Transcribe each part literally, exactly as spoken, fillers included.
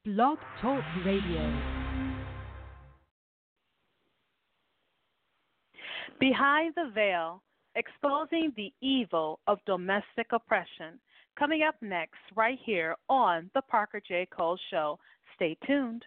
Blog Talk Radio. Behind the Veil, exposing the evil of domestic oppression. Coming up next, right here on The Parker J. Cole Show. Stay tuned.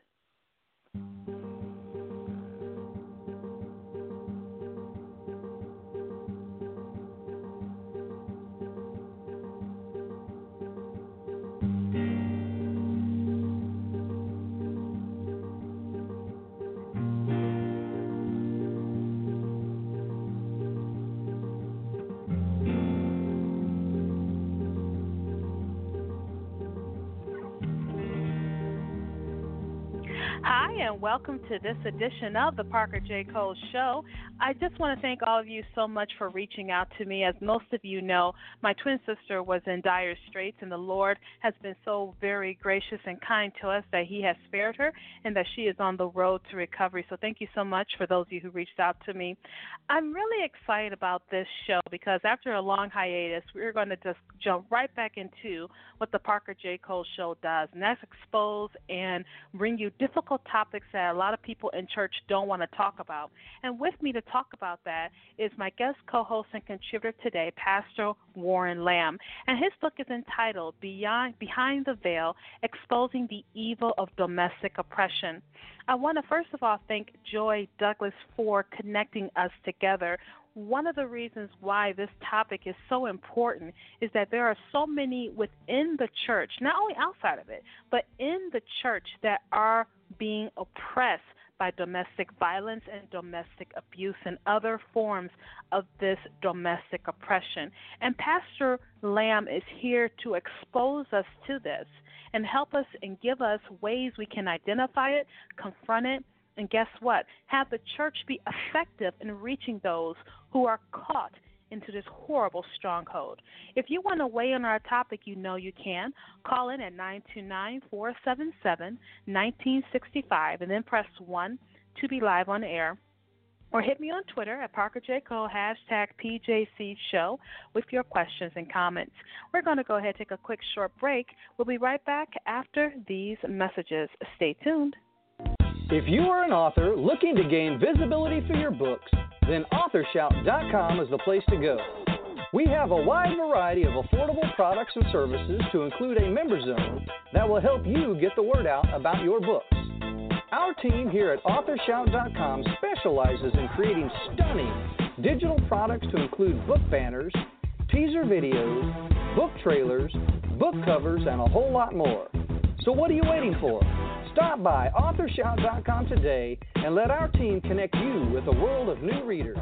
Hi, and welcome to this edition of the Parker J. Cole Show. I just want to thank all of you so much for reaching out to me. As most of you know, my twin sister was in dire straits, and the Lord has been so very gracious and kind to us that He has spared her and that she is on the road to recovery. So thank you so much for those of you who reached out to me. I'm really excited about this show because after a long hiatus, we're going to just jump right back into what the Parker J. Cole Show does, and that's expose and bring you difficult topics that a lot of people in church don't want to talk about. And with me to talk about that is my guest co-host and contributor today, Pastor Warren Lamb. And his book is entitled Beyond Behind the Veil, Exposing the Evil of Domestic Oppression. I want to first of all thank Joy Douglas for connecting us together. One of the reasons why this topic is so important is that there are so many within the church, not only outside of it, but in the church that are being oppressed by domestic violence and domestic abuse and other forms of this domestic oppression. And Pastor Lamb is here to expose us to this and help us and give us ways we can identify it, confront it, and guess what? Have the church be effective in reaching those who are caught into this horrible stronghold. If you want to weigh in on our topic, you know you can. Call in at nine two nine, four seven seven, one nine six five and then press one to be live on air. Or hit me on Twitter at Parker J. Cole, hashtag P J C Show with your questions and comments. We're going to go ahead and take a quick short break. We'll be right back after these messages. Stay tuned. If you are an author looking to gain visibility for your books, then author shout dot com is the place to go. We have a wide variety of affordable products and services to include a member zone that will help you get the word out about your books. Our team here at author shout dot com specializes in creating stunning digital products to include book banners, teaser videos, book trailers, book covers, and a whole lot more. So what are you waiting for? Stop by author shout dot com today and let our team connect you with a world of new readers.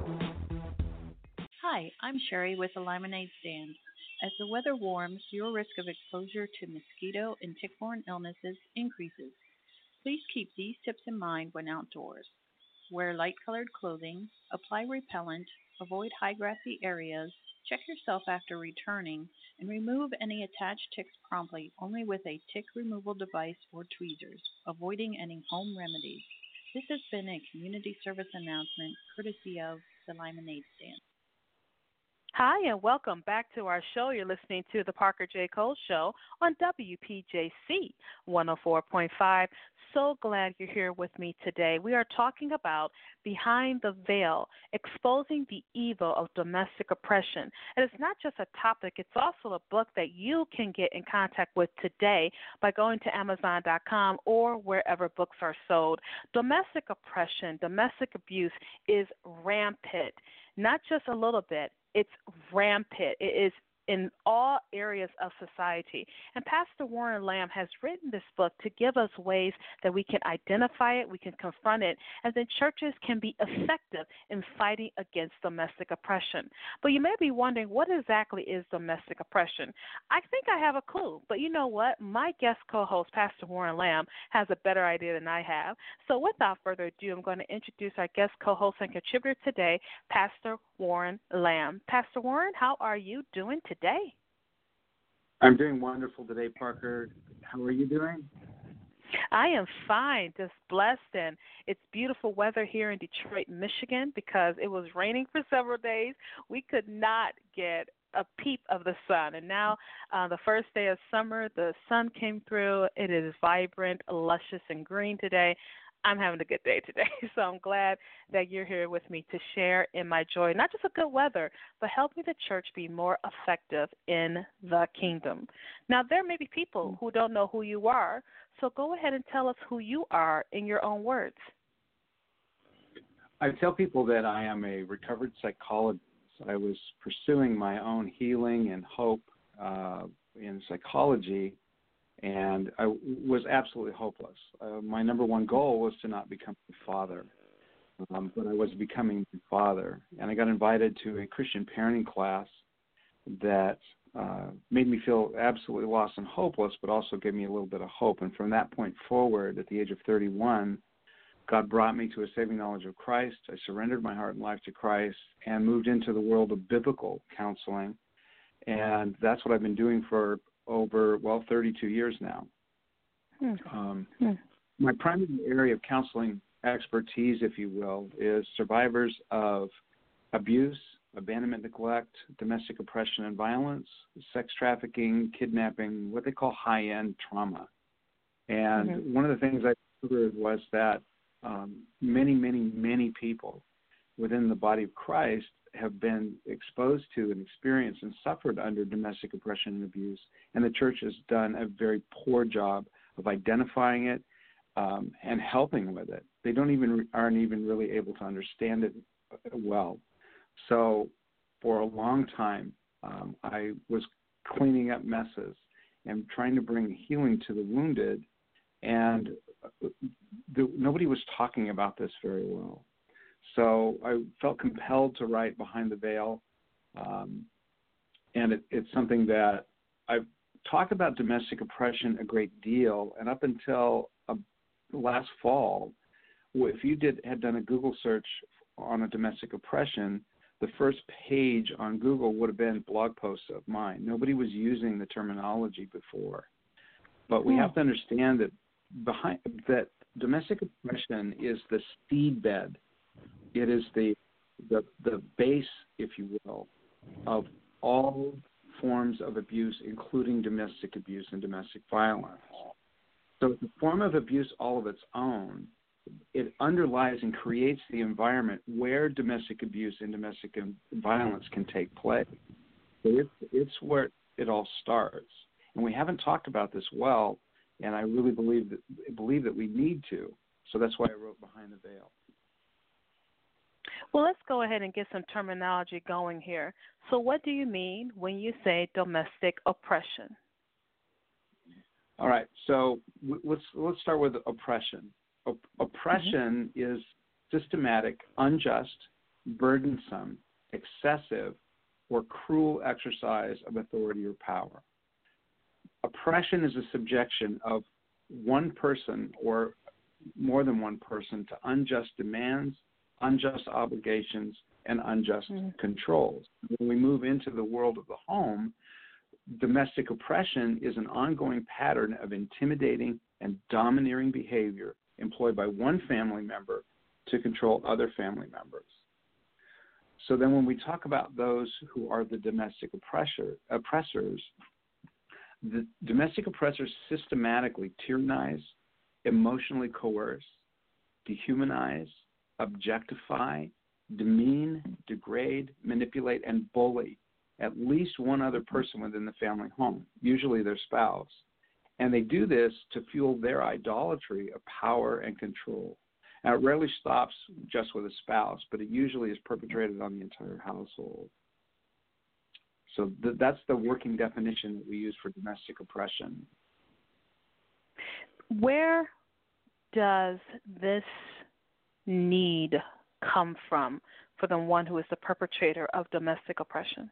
Hi, I'm Sherry with the Lemonade Stand. As the weather warms, your risk of exposure to mosquito and tick-borne illnesses increases. Please keep these tips in mind when outdoors. Wear light-colored clothing, apply repellent, avoid high grassy areas, check yourself after returning, and remove any attached ticks promptly only with a tick removal device or tweezers, avoiding any home remedies. This has been a community service announcement courtesy of the Lemonade Stand. Hi, and welcome back to our show. You're listening to the Parker J. Cole Show on W P J C one oh four point five. So glad you're here with me today. We are talking about Behind the Veil, exposing the evil of domestic oppression. And it's not just a topic, it's also a book that you can get in contact with today by going to amazon dot com or wherever books are sold. Domestic oppression, domestic abuse is rampant, not just a little bit. It's rampant. It is in all areas of society. And Pastor Warren Lamb has written this book to give us ways that we can identify it, we can confront it, and then churches can be effective in fighting against domestic oppression. But you may be wondering, what exactly is domestic oppression? I think I have a clue, but you know what? My guest co-host, Pastor Warren Lamb, has a better idea than I have. So without further ado, I'm going to introduce our guest co-host and contributor today, Pastor Warren Lamb. Pastor Warren, how are you doing today? Day. I'm doing wonderful today, Parker. How are you doing? I am fine, just blessed, and it's beautiful weather here in Detroit, Michigan, because it was raining for several days. We could not get a peep of the sun. And now, uh, the first day of summer, the sun came through. It is vibrant, luscious, and green today. I'm having a good day today, so I'm glad that you're here with me to share in my joy, not just a good weather, but helping the church be more effective in the kingdom. Now, there may be people who don't know who you are, so go ahead and tell us who you are in your own words. I tell people that I am a recovered psychologist. I was pursuing my own healing and hope uh, in psychology, and I was absolutely hopeless. Uh, my number one goal was to not become a father, um, but I was becoming a father. And I got invited to a Christian parenting class that uh, made me feel absolutely lost and hopeless, but also gave me a little bit of hope. And from that point forward, at the age of thirty-one, God brought me to a saving knowledge of Christ. I surrendered my heart and life to Christ and moved into the world of biblical counseling. And that's what I've been doing for over, well, thirty-two years now. Hmm. Um, hmm. My primary area of counseling expertise, if you will, is survivors of abuse, abandonment, neglect, domestic oppression and violence, sex trafficking, kidnapping, what they call high-end trauma. And mm-hmm. one of the things I discovered was that um, many, many, many people within the body of Christ have been exposed to and experienced and suffered under domestic oppression and abuse, and the church has done a very poor job of identifying it um, and helping with it. They don't even aren't even really able to understand it well. So, for a long time, um, I was cleaning up messes and trying to bring healing to the wounded, and the, nobody was talking about this very well. So I felt compelled to write Behind the Veil, um, and it, it's something that I've talked about domestic oppression a great deal, and up until uh, last fall, if you did had done a Google search on a domestic oppression, the first page on Google would have been blog posts of mine. Nobody was using the terminology before, but we hmm. have to understand that behind that domestic oppression is the seedbed. It is the, the the base, if you will, of all forms of abuse, including domestic abuse and domestic violence. So it's a form of abuse all of its own. It underlies and creates the environment where domestic abuse and domestic violence can take place. So it's, it's where it all starts. And we haven't talked about this well, and I really believe that, believe that we need to. So that's why I wrote Behind the Veil. Well, let's go ahead and get some terminology going here. So what do you mean when you say domestic oppression? All right. So let's let's start with oppression. Op- oppression mm-hmm. is systematic, unjust, burdensome, excessive, or cruel exercise of authority or power. Oppression is a subjection of one person or more than one person to unjust demands, unjust obligations, and unjust mm-hmm. controls. When we move into the world of the home, domestic oppression is an ongoing pattern of intimidating and domineering behavior employed by one family member to control other family members. So then when we talk about those who are the domestic oppressor, oppressors, the domestic oppressors systematically tyrannize, emotionally coerce, dehumanize, objectify, demean, degrade, manipulate, and bully at least one other person within the family home, usually their spouse. And they do this to fuel their idolatry of power and control. Now, it rarely stops just with a spouse, but it usually is perpetrated on the entire household. So th- that's the working definition that we use for domestic oppression. Where does this need come from for the one who is the perpetrator of domestic oppression?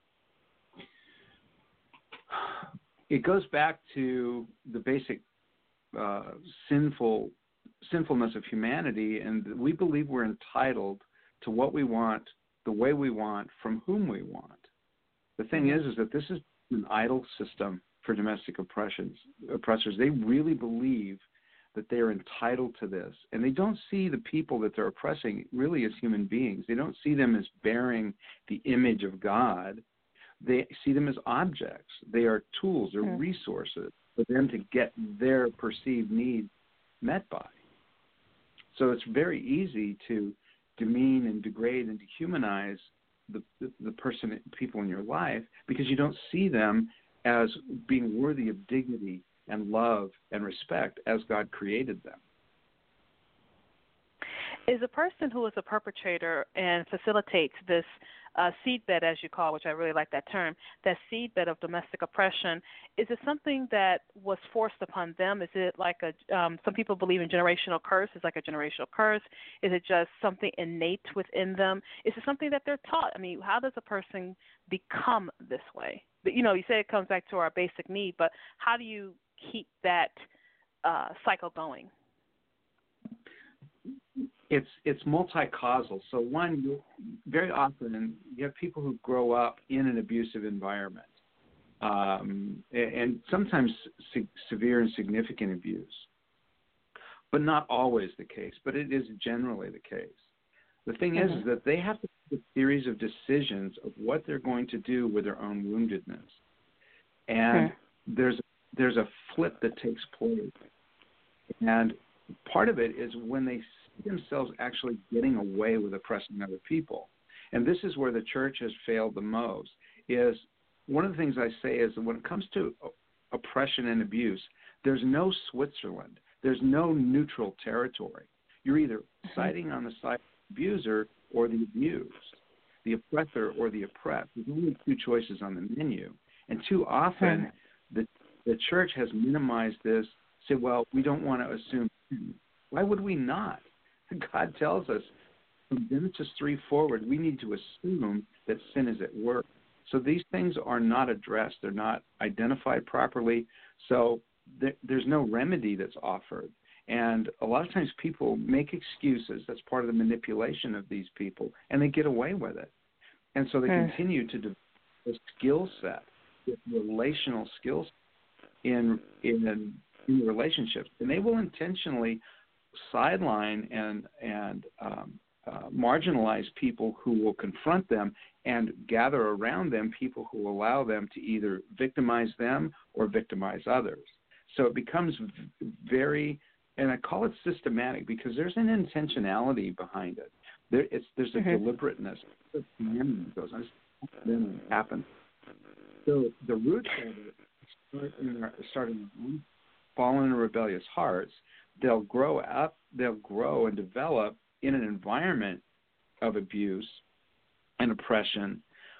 It goes back to the basic uh, sinful sinfulness of humanity, and we believe we're entitled to what we want, the way we want, from whom we want. The thing is, is that this is an idol system for domestic oppressions, oppressors. They really believe that they are entitled to this, and they don't see the people that they're oppressing really as human beings. They don't see them as bearing the image of God. they see them as objects. They are tools, they're mm. resources for them to get their perceived needs met by. So it's very easy to demean and degrade and dehumanize the, the, the person, people in your life, because you don't see them as being worthy of dignity and love and respect as God created them. Is a person who is a perpetrator and facilitates this uh, seedbed, as you call it, which I really like that term, that seedbed of domestic oppression, is it something that was forced upon them? Is it like a, um, some people believe in generational curse, it's like a generational curse? Is it just something innate within them? Is it something that they're taught? I mean, how does a person become this way? But, you know, you say it comes back to our basic need, but how do you keep that uh, cycle going? It's it's multi-causal. So one, you, very often you have people who grow up in an abusive environment, um, and sometimes se- severe and significant abuse, but not always the case. But it is generally the case. The thing mm-hmm. is, is that they have to make a series of decisions of what they're going to do with their own woundedness, and mm-hmm. there's there's a flip that takes place, and part of it is when they themselves actually getting away with oppressing other people. And this is where the church has failed the most. Is one of the things I say is that when it comes to oppression and abuse, there's no Switzerland. There's no neutral territory. You're either siding on the side of the abuser or the abused, the oppressor or the oppressed. There's only two choices on the menu. And too often the, the church has minimized this, say, well, we don't want to assume. Why would we not? God tells us from Genesis three forward, we need to assume that sin is at work. So these things are not addressed. They're not identified properly. So th- there's no remedy that's offered. And a lot of times people make excuses. That's part of the manipulation of these people, and they get away with it. And so they mm. continue to develop a skill set, relational skills in, in, in relationships. And they will intentionally sideline and and um, uh, marginalize people who will confront them and gather around them people who allow them to either victimize them or victimize others. So it becomes v- very, and I call it systematic because there's an intentionality behind it. There, it's, there's a mm-hmm. deliberateness. The goes on. Then it happens. So the roots of it start in our, start in fallen and rebellious hearts. They'll grow up, they'll grow and develop in an environment of abuse and oppression,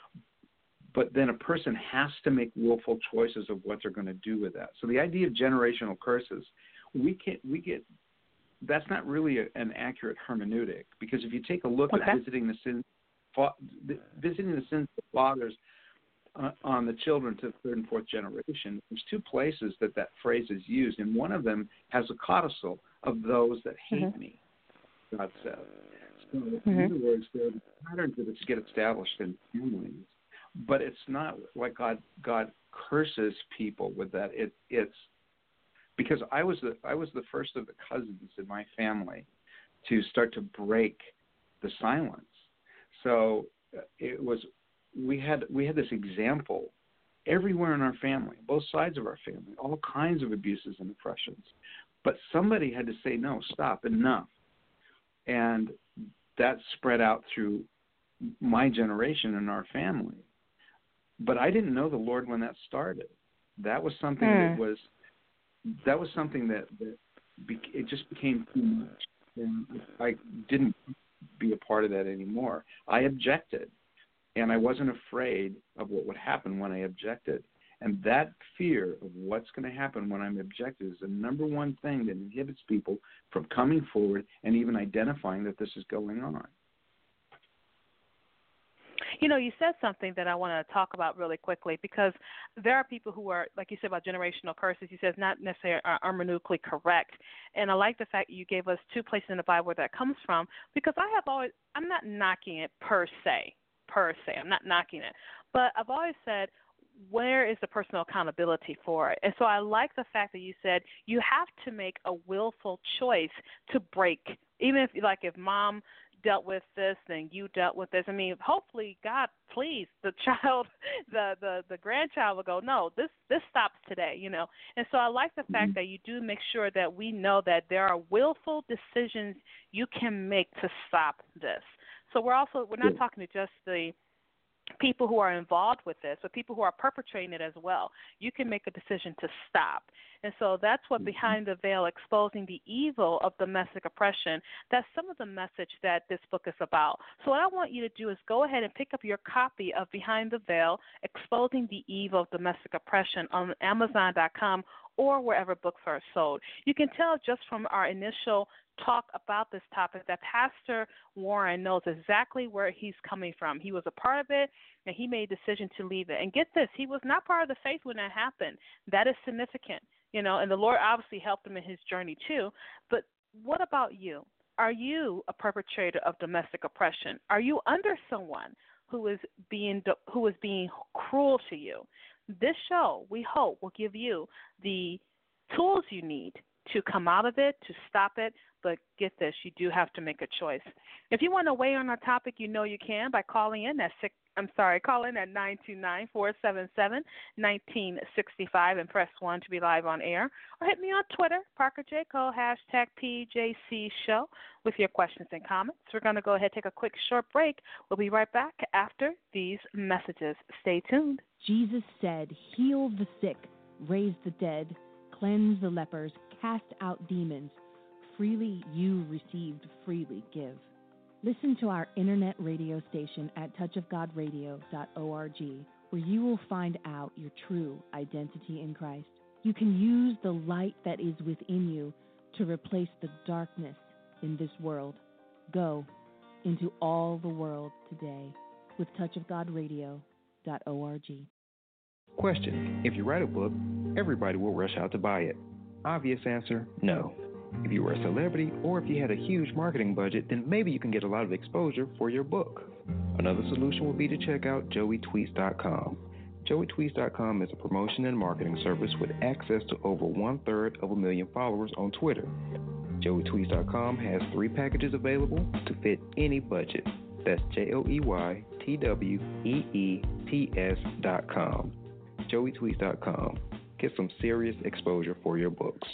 but then a person has to make willful choices of what they're going to do with that. So the idea of generational curses, we can we get that's not really a, an accurate hermeneutic, because if you take a look okay. at visiting the sins, visiting the sins of fathers Uh, on the children to the third and fourth generation, there's two places that that phrase is used, and one of them has a codicil of those that hate mm-hmm. me, God says. So mm-hmm. in other words, there are patterns that get established in families, but it's not like God God curses people with that. It it's because I was the I was the first of the cousins in my family to start to break the silence. So it was. We had we had this example everywhere in our family, both sides of our family, all kinds of abuses and oppressions. But somebody had to say, no, stop, enough. And that spread out through my generation and our family. But I didn't know the Lord when that started. That was something mm. that was that was something that, that be, it just became too much. And I didn't be a part of that anymore. I objected. And I wasn't afraid of what would happen when I objected. And that fear of what's going to happen when I'm objected is the number one thing that inhibits people from coming forward and even identifying that this is going on. You know, you said something that I want to talk about really quickly, because there are people who are, like you said about generational curses, you said it's not necessarily hermeneutically correct. And I like the fact that you gave us two places in the Bible where that comes from, because I have always, I'm not knocking it per se. per se. I'm not knocking it. But I've always said, where is the personal accountability for it? And so I like the fact that you said you have to make a willful choice to break, even if, like, if mom dealt with this, then you dealt with this. I mean, hopefully, God, please, the child, the, the, the grandchild will go, no, this, this stops today, you know. And so I like the fact mm-hmm. that you do make sure that we know that there are willful decisions you can make to stop this. So we're also, we're not yeah. talking to just the people who are involved with this, but people who are perpetrating it as well. You can make a decision to stop. And so that's what Behind the Veil, exposing the evil of domestic oppression, that's some of the message that this book is about. So what I want you to do is go ahead and pick up your copy of Behind the Veil, Exposing the Evil of Domestic Oppression on Amazon dot com or wherever books are sold. You can tell just from our initial talk about this topic that Pastor Warren knows exactly where he's coming from. He was a part of it, and he made a decision to leave it. And get this, he was not part of the faith when that happened. That is significant, you know, and the Lord obviously helped him in his journey too. But what about you? Are you a perpetrator of domestic oppression? Are you under someone who is being who is being cruel to you? This show, we hope, will give you the tools you need to come out of it, to stop it. But get this, you do have to make a choice. If you want to weigh in on our topic, you know you can by calling in at six. I'm sorry, call in at nine two nine, four seven seven, one nine six five and press one to be live on air. Or hit me on Twitter, Parker J. Cole, hashtag P J C Show, with your questions and comments. We're going to go ahead and take a quick short break. We'll be right back after these messages. Stay tuned. Jesus said, heal the sick, raise the dead, cleanse the lepers, cast out demons. Freely you received, freely give. Listen to our internet radio station at touch of god radio dot org, where you will find out your true identity in Christ. You can use the light that is within you to replace the darkness in this world. Go into all the world today with touch of god radio dot org. Question: if you write a book, everybody will rush out to buy it. Obvious answer, no. If you were a celebrity or if you had a huge marketing budget, then maybe you can get a lot of exposure for your book. Another solution would be to check out joey tweets dot com. joey tweets dot com is a promotion and marketing service with access to over one-third of a million followers on Twitter. joey tweets dot com has three packages available to fit any budget. That's J O E Y T W E E T S dot com. joey tweets dot com. Get some serious exposure for your books.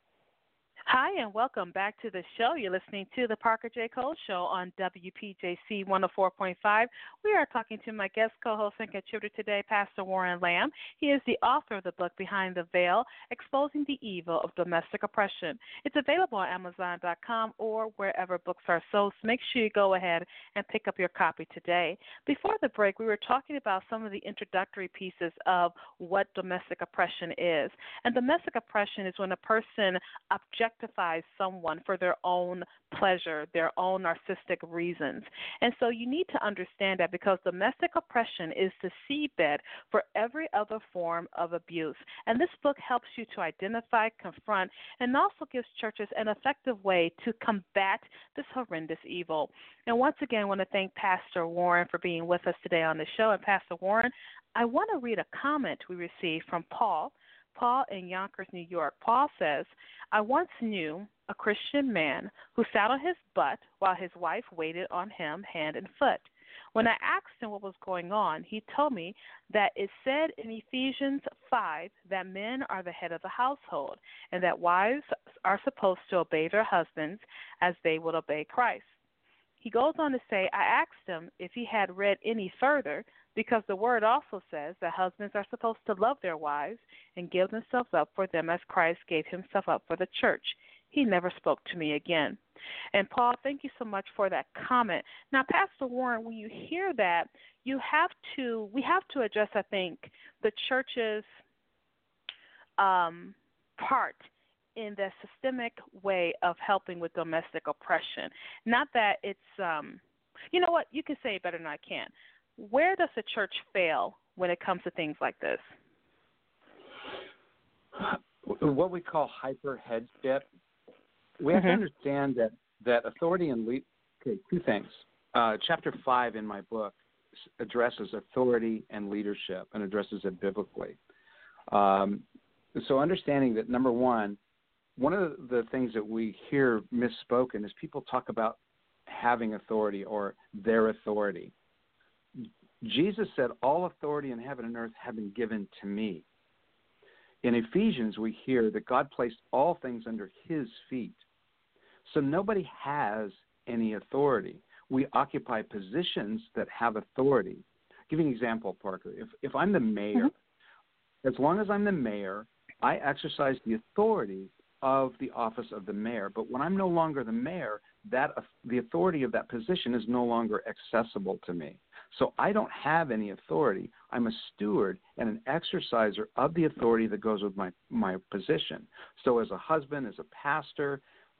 Hi, and welcome back to the show. You're listening to the Parker J. Cole Show on W P J C one oh four point five. We are talking to my guest co-host and contributor today, Pastor Warren Lamb. He is the author of the book Behind the Veil, Exposing the Evil of Domestic Oppression. It's available on Amazon dot com or wherever books are sold, so make sure you go ahead and pick up your copy today. Before the break, we were talking about some of the introductory pieces of what domestic oppression is. And domestic oppression is when a person objectifies someone for their own pleasure, their own narcissistic reasons. And so you need to understand that, because domestic oppression is the seedbed for every other form of abuse. And this book helps you to identify, confront, and also gives churches an effective way to combat this horrendous evil. And once again, I want to thank Pastor Warren for being with us today on the show. And Pastor Warren, I want to read a comment we received from Paul. Paul in Yonkers, New York. Paul says, I once knew a Christian man who sat on his butt while his wife waited on him hand and foot. When I asked him what was going on, he told me that it said in Ephesians five that men are the head of the household and that wives are supposed to obey their husbands as they would obey Christ. He goes on to say, I asked him if he had read any further, because the word also says that husbands are supposed to love their wives and give themselves up for them as Christ gave himself up for the church. He never spoke to me again. And Paul, thank you so much for that comment. Now, Pastor Warren, when you hear that, you have to, we have to address, I think, the church's um, part in the systemic way of helping with domestic oppression. Not that it's, um, you know what, you can say it better than I can. Where does the church fail when it comes to things like this? What we call hyper headship. We have mm-hmm. to understand that, that authority and lead. Okay, two things. Uh, chapter five in my book addresses authority and leadership and addresses it biblically. Um, so understanding that, number one, one of the things that we hear misspoken is people talk about having authority or their authority. Jesus said, all authority in heaven and earth have been given to me. In Ephesians, we hear that God placed all things under his feet. So nobody has any authority. We occupy positions that have authority. I'll give you an example, Parker. If, if I'm the mayor, mm-hmm. as long as I'm the mayor, I exercise the authority of the office of the mayor. But when I'm no longer the mayor, that the authority of that position is no longer accessible to me. So I don't have any authority. I'm a steward and an exerciser of the authority that goes with my, my position. So as a husband, as a pastor,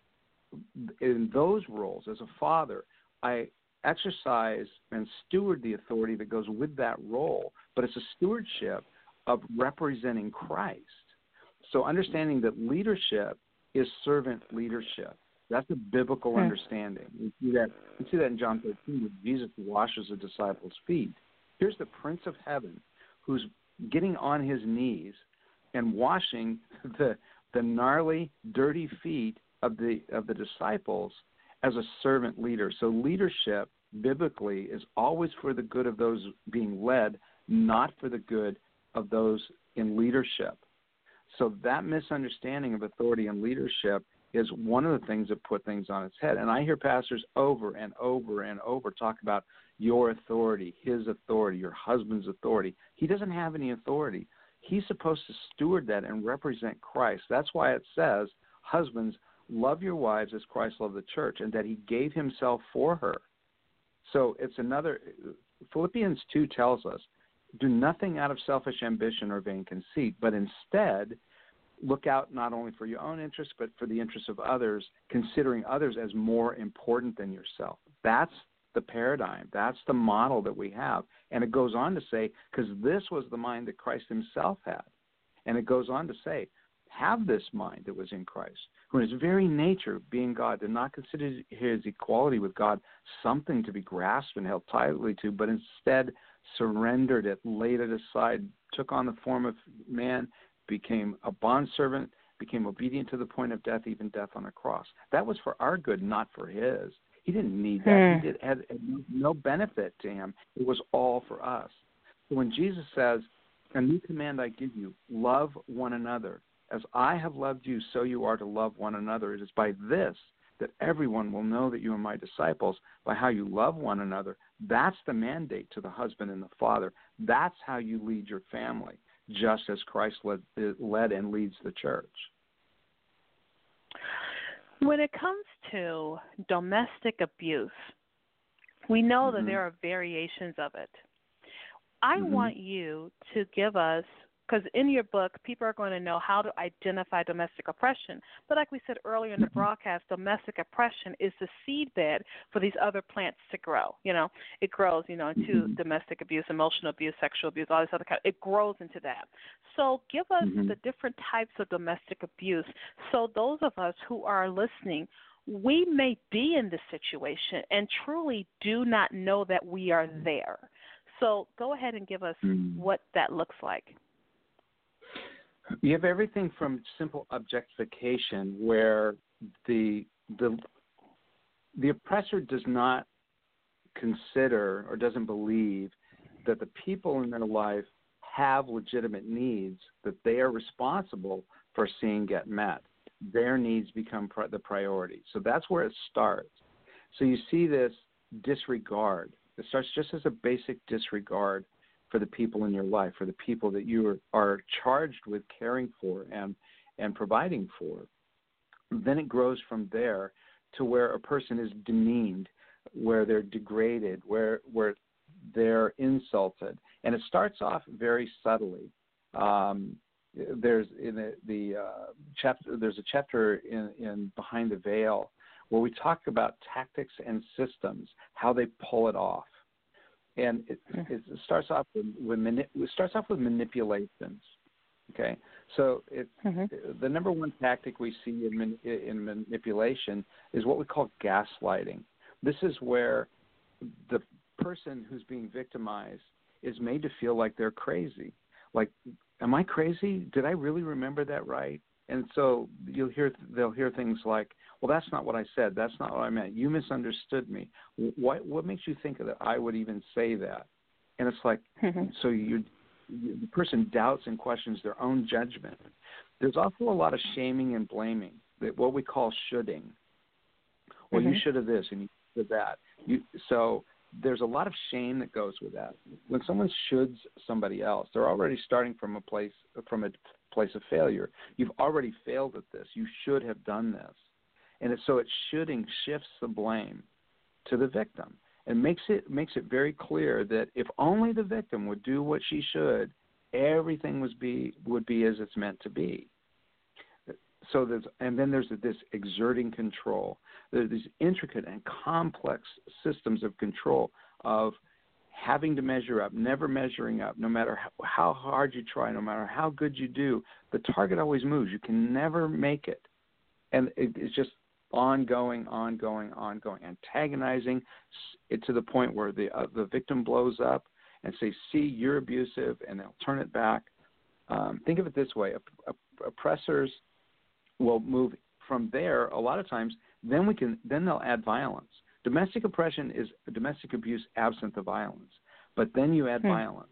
in those roles, as a father, I exercise and steward the authority that goes with that role, but it's a stewardship of representing Christ. So understanding that leadership is servant leadership. That's a biblical okay. understanding. We see that we see that in John thirteen, where Jesus washes the disciples' feet. Here's the Prince of Heaven who's getting on his knees and washing the the gnarly, dirty feet of the of the disciples as a servant leader. So leadership, biblically, is always for the good of those being led, not for the good of those in leadership. So that misunderstanding of authority and leadership is one of the things that put things on its head. And I hear pastors over and over and over talk about your authority, his authority, your husband's authority. He doesn't have any authority. He's supposed to steward that and represent Christ. That's why it says, husbands, love your wives as Christ loved the church, and that he gave himself for her. So it's another, Philippians two tells us, do nothing out of selfish ambition or vain conceit, but instead look out not only for your own interests, but for the interests of others, considering others as more important than yourself. That's the paradigm. That's the model that we have. And it goes on to say, because this was the mind that Christ himself had. And it goes on to say, have this mind that was in Christ, who in his very nature, being God, did not consider his equality with God something to be grasped and held tightly to, but instead surrendered it, laid it aside, took on the form of man, became a bondservant, became obedient to the point of death, even death on a cross. That was for our good, not for his. He didn't need that. Mm. He did, had no benefit to him. It was all for us. So when Jesus says, a new command I give you, love one another. As I have loved you, so you are to love one another. It is by this that everyone will know that you are my disciples, by how you love one another. That's the mandate to the husband and the father. That's how you lead your family, just as Christ led, led and leads the church. When it comes to domestic abuse, we know mm-hmm. that there are variations of it. I mm-hmm. want you to give us, because in your book, people are going to know how to identify domestic oppression. But like we said earlier in the broadcast, domestic oppression is the seedbed for these other plants to grow. You know, it grows, you know, into mm-hmm. domestic abuse, emotional abuse, sexual abuse, all this other kind. It grows into that. So give us mm-hmm. the different types of domestic abuse. So those of us who are listening, we may be in this situation and truly do not know that we are there. So go ahead and give us mm-hmm. what that looks like. You have everything from simple objectification, where the the the oppressor does not consider or doesn't believe that the people in their life have legitimate needs that they are responsible for seeing get met. Their needs become pri- the priority. So that's where it starts. So you see this disregard. It starts just as a basic disregard for the people in your life, for the people that you are, are charged with caring for and, and providing for. Then it grows from there to where a person is demeaned, where they're degraded, where where they're insulted. And it starts off very subtly. Um, there's in the, the uh, chapter. There's a chapter in, in Behind the Veil where we talk about tactics and systems, how they pull it off. And it, it starts off with, with mani- it starts off with manipulations. Okay, so it, mm-hmm. the number one tactic we see in, man, in manipulation is what we call gaslighting. This is where the person who's being victimized is made to feel like they're crazy. Like, am I crazy? Did I really remember that right? And so you'll hear they'll hear things like, "Well, that's not what I said. That's not what I meant. You misunderstood me. What what makes you think that I would even say that?" And it's like, mm-hmm. so you, you the person doubts and questions their own judgment. There's also a lot of shaming and blaming, that what we call shoulding. Well, mm-hmm. you should have this and you should have that. You, so there's a lot of shame that goes with that. When someone shoulds somebody else, they're already starting from a place from a place of failure. You've already failed at this. You should have done this. And it, so it shoulding shifts the blame to the victim and makes it makes it very clear that if only the victim would do what she should, everything was be would be as it's meant to be. So there's, and then there's this exerting control. There's these intricate and complex systems of control of having to measure up, never measuring up, no matter how, how hard you try, no matter how good you do, the target always moves. You can never make it. And it, it's just ongoing, ongoing, ongoing, antagonizing it to the point where the uh, the victim blows up and say, "See, you're abusive," and they'll turn it back. Um, think of it this way: oppressors will move from there. A lot of times, then we can then they'll add violence. Domestic oppression is domestic abuse absent the violence, but then you add hmm. violence.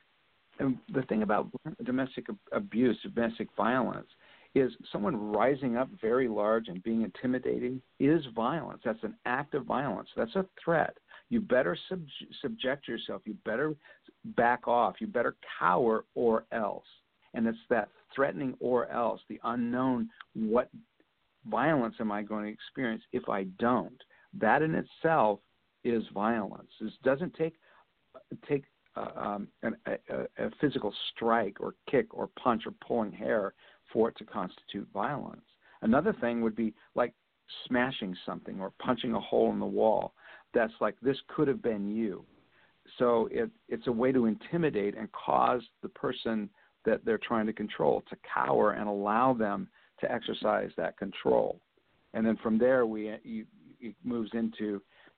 And the thing about domestic abuse, domestic violence, is someone rising up very large and being intimidating is violence. That's an act of violence. That's a threat. You better sub- subject yourself. You better back off. You better cower or else. And it's that threatening or else, the unknown, what violence am I going to experience if I don't? That in itself is violence. This doesn't take take uh, um, an, a, a physical strike or kick or punch or pulling hair for it to constitute violence. Another thing would be like smashing something or punching a hole in the wall. That's like, this could have been you. So it, it's a way to intimidate and cause the person that they're trying to control to cower and allow them to exercise that control. And then from there, we you, it moves into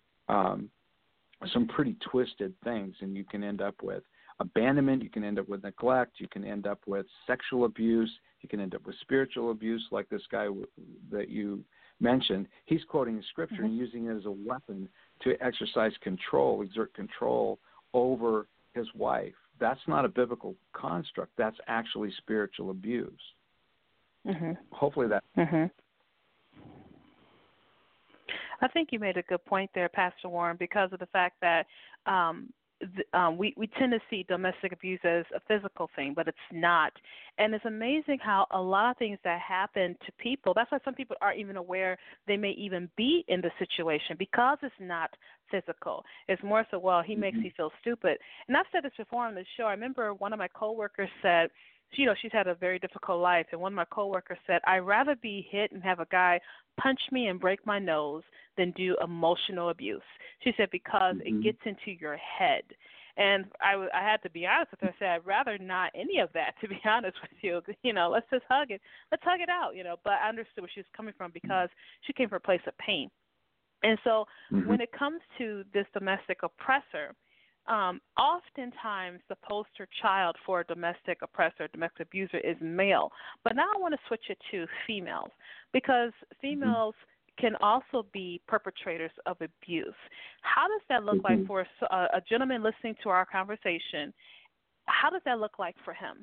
um, some pretty twisted things, and you can end up with abandonment, you can end up with neglect, you can end up with sexual abuse, you can end up with spiritual abuse, like this guy w- that you mentioned. He's quoting scripture mm-hmm. and using it as a weapon to exercise control, exert control over his wife. That's not a biblical construct. That's actually spiritual abuse. Mm-hmm. Hopefully that. Mm-hmm. I think you made a good point there, Pastor Warren, because of the fact that um, th- um, we, we tend to see domestic abuse as a physical thing, but it's not. And it's amazing how a lot of things that happen to people, that's why some people aren't even aware they may even be in the situation, because it's not physical. It's more so, well, he mm-hmm. makes me feel stupid. And I've said this before on the show. I remember one of my coworkers said, you know, she's had a very difficult life, and one of my coworkers said, I'd rather be hit and have a guy punch me and break my nose than do emotional abuse. She said, because mm-hmm. it gets into your head. And I, w- I had to be honest with her. I said, I'd rather not any of that, to be honest with you. You know, let's just hug it. Let's hug it out, you know. But I understood where she was coming from because she came from a place of pain. And so mm-hmm. when it comes to this domestic oppressor, Um, oftentimes the poster child for a domestic oppressor, domestic abuser is male. But now I want to switch it to females, because females mm-hmm. can also be perpetrators of abuse. How does that look mm-hmm. like for a, a gentleman listening to our conversation? How does that look like for him?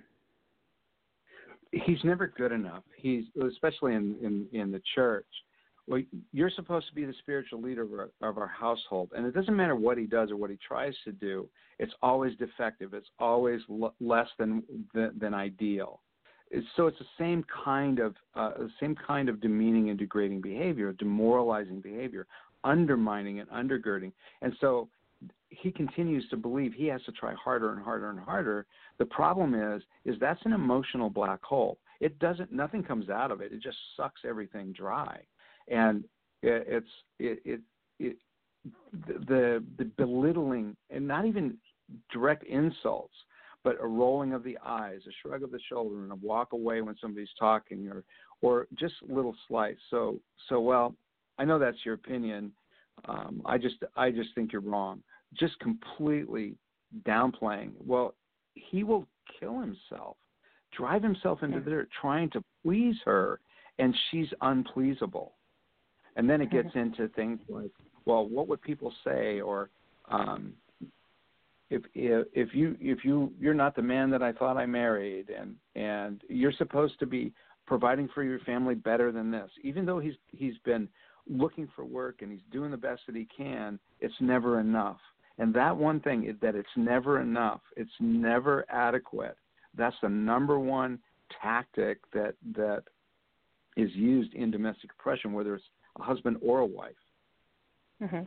He's never good enough. He's especially in, in, in the church. Well, you're supposed to be the spiritual leader of our, of our household, and it doesn't matter what he does or what he tries to do. It's always defective. It's always l- less than, than than ideal. It's, so it's the same kind of uh, the same kind of demeaning and degrading behavior, demoralizing behavior, undermining and undergirding. And so he continues to believe he has to try harder and harder and harder. The problem is, is that's an emotional black hole. It doesn't. Nothing comes out of it. It just sucks everything dry. And it, it's it, it it the the belittling, and not even direct insults, but a rolling of the eyes, a shrug of the shoulder, and a walk away when somebody's talking, or or just little slights. So so well, I know that's your opinion. Um, I just I just think you're wrong. Just completely downplaying. Well, he will kill himself, drive himself into the dirt, trying to please her, and she's unpleasable. And then it gets into things like, well, what would people say, or um, if if if you if you you're not the man that I thought I married, and and you're supposed to be providing for your family better than this, even though he's he's been looking for work and he's doing the best that he can, it's never enough. And that one thing is that it's never enough. It's never adequate. That's the number one tactic that that is used in domestic oppression, whether it's a husband or a wife. Mm-hmm.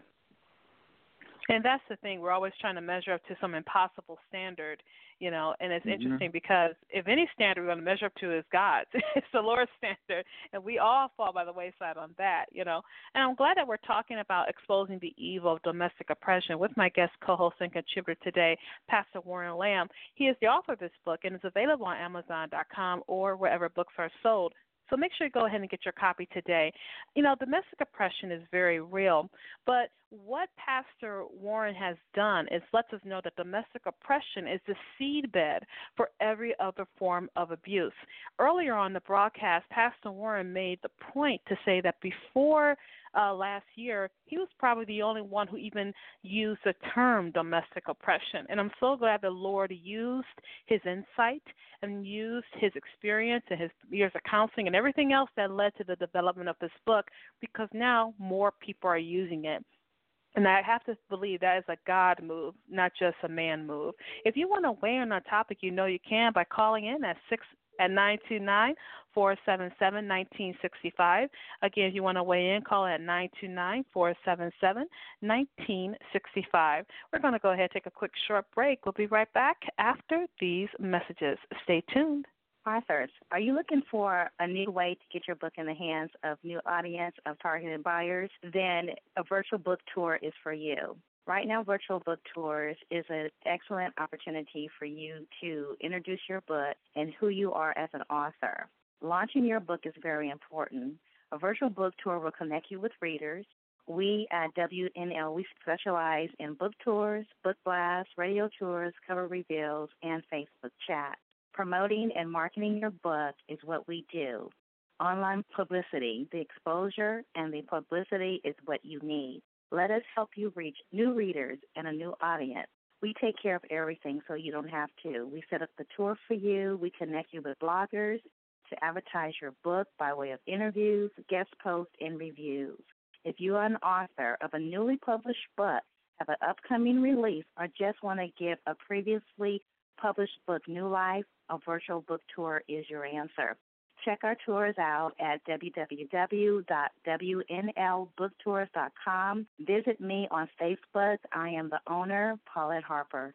And that's the thing. We're always trying to measure up to some impossible standard, you know, and it's mm-hmm. interesting because if any standard we're going to measure up to is God's, it's the Lord's standard, and we all fall by the wayside on that, you know. And I'm glad that we're talking about exposing the evil of domestic oppression with my guest co-host and contributor today, Pastor Warren Lamb. He is the author of this book, and it's available on Amazon dot com or wherever books are sold. So make sure you go ahead and get your copy today. You know, domestic oppression is very real, but what Pastor Warren has done is lets us know that domestic oppression is the seedbed for every other form of abuse. Earlier on the broadcast, Pastor Warren made the point to say that before uh, last year, he was probably the only one who even used the term domestic oppression. And I'm so glad the Lord used his insight and used his experience and his years of counseling and everything else that led to the development of this book, because now more people are using it. And I have to believe that is a God move, not just a man move. If you want to weigh in on a topic, you know you can by calling in at six at nine two nine, four seven seven, one nine six five. Again, if you want to weigh in, call at nine two nine, four seven seven, one nine six five. We're going to go ahead and take a quick short break. We'll be right back after these messages. Stay tuned. Authors, are you looking for a new way to get your book in the hands of new audience of targeted buyers? Then a virtual book tour is for you. Right now, virtual book tours is an excellent opportunity for you to introduce your book and who you are as an author. Launching your book is very important. A virtual book tour will connect you with readers. We at W N L, we specialize in book tours, book blasts, radio tours, cover reveals, and Facebook chat. Promoting and marketing your book is what we do. Online publicity, the exposure and the publicity is what you need. Let us help you reach new readers and a new audience. We take care of everything so you don't have to. We set up the tour for you. We connect you with bloggers to advertise your book by way of interviews, guest posts, and reviews. If you are an author of a newly published book, have an upcoming release, or just want to give a previously published book new life, a virtual book tour is your answer. Check our tours out at w w w dot w n l book tours dot com. Visit me on Facebook. I am the owner, Paulette Harper.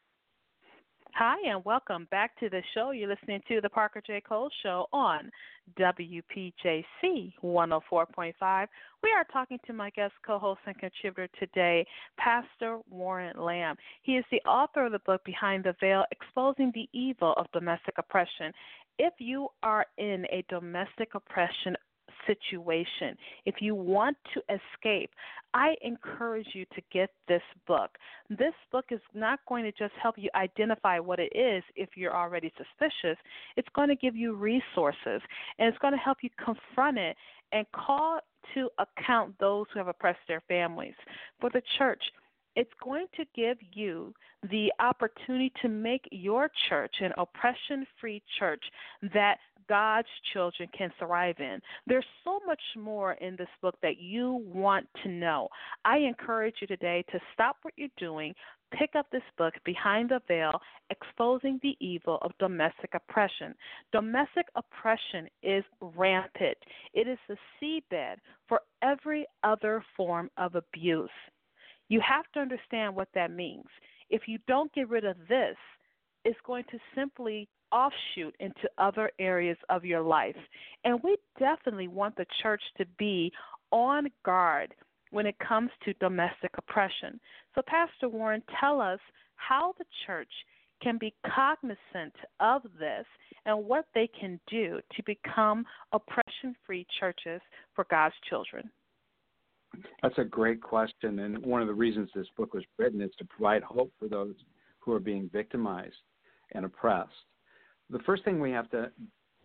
Hi, and welcome back to the show. You're listening to the Parker J. Cole Show on W P J C one oh four point five. We are talking to my guest co-host and contributor today, Pastor Warren Lamb. He is the author of the book Behind the Veil, Exposing the Evil of Domestic Oppression. If you are in a domestic oppression situation, if you want to escape, I encourage you to get this book. This book is not going to just help you identify what it is if you're already suspicious. It's going to give you resources, and it's going to help you confront it and call to account those who have oppressed their families. For the church, it's going to give you the opportunity to make your church an oppression-free church that God's children can thrive in. There's so much more in this book that you want to know. I encourage you today to stop what you're doing, pick up this book, Behind the Veil, Exposing the Evil of Domestic Oppression. Domestic oppression is rampant. It is the seedbed for every other form of abuse. You have to understand what that means. If you don't get rid of this, it's going to simply offshoot into other areas of your life. And we definitely want the church to be on guard when it comes to domestic oppression. So, Pastor Warren, tell us how the church can be cognizant of this and what they can do to become oppression-free churches for God's children. That's a great question, and one of the reasons this book was written is to provide hope for those who are being victimized and oppressed. The first thing we have to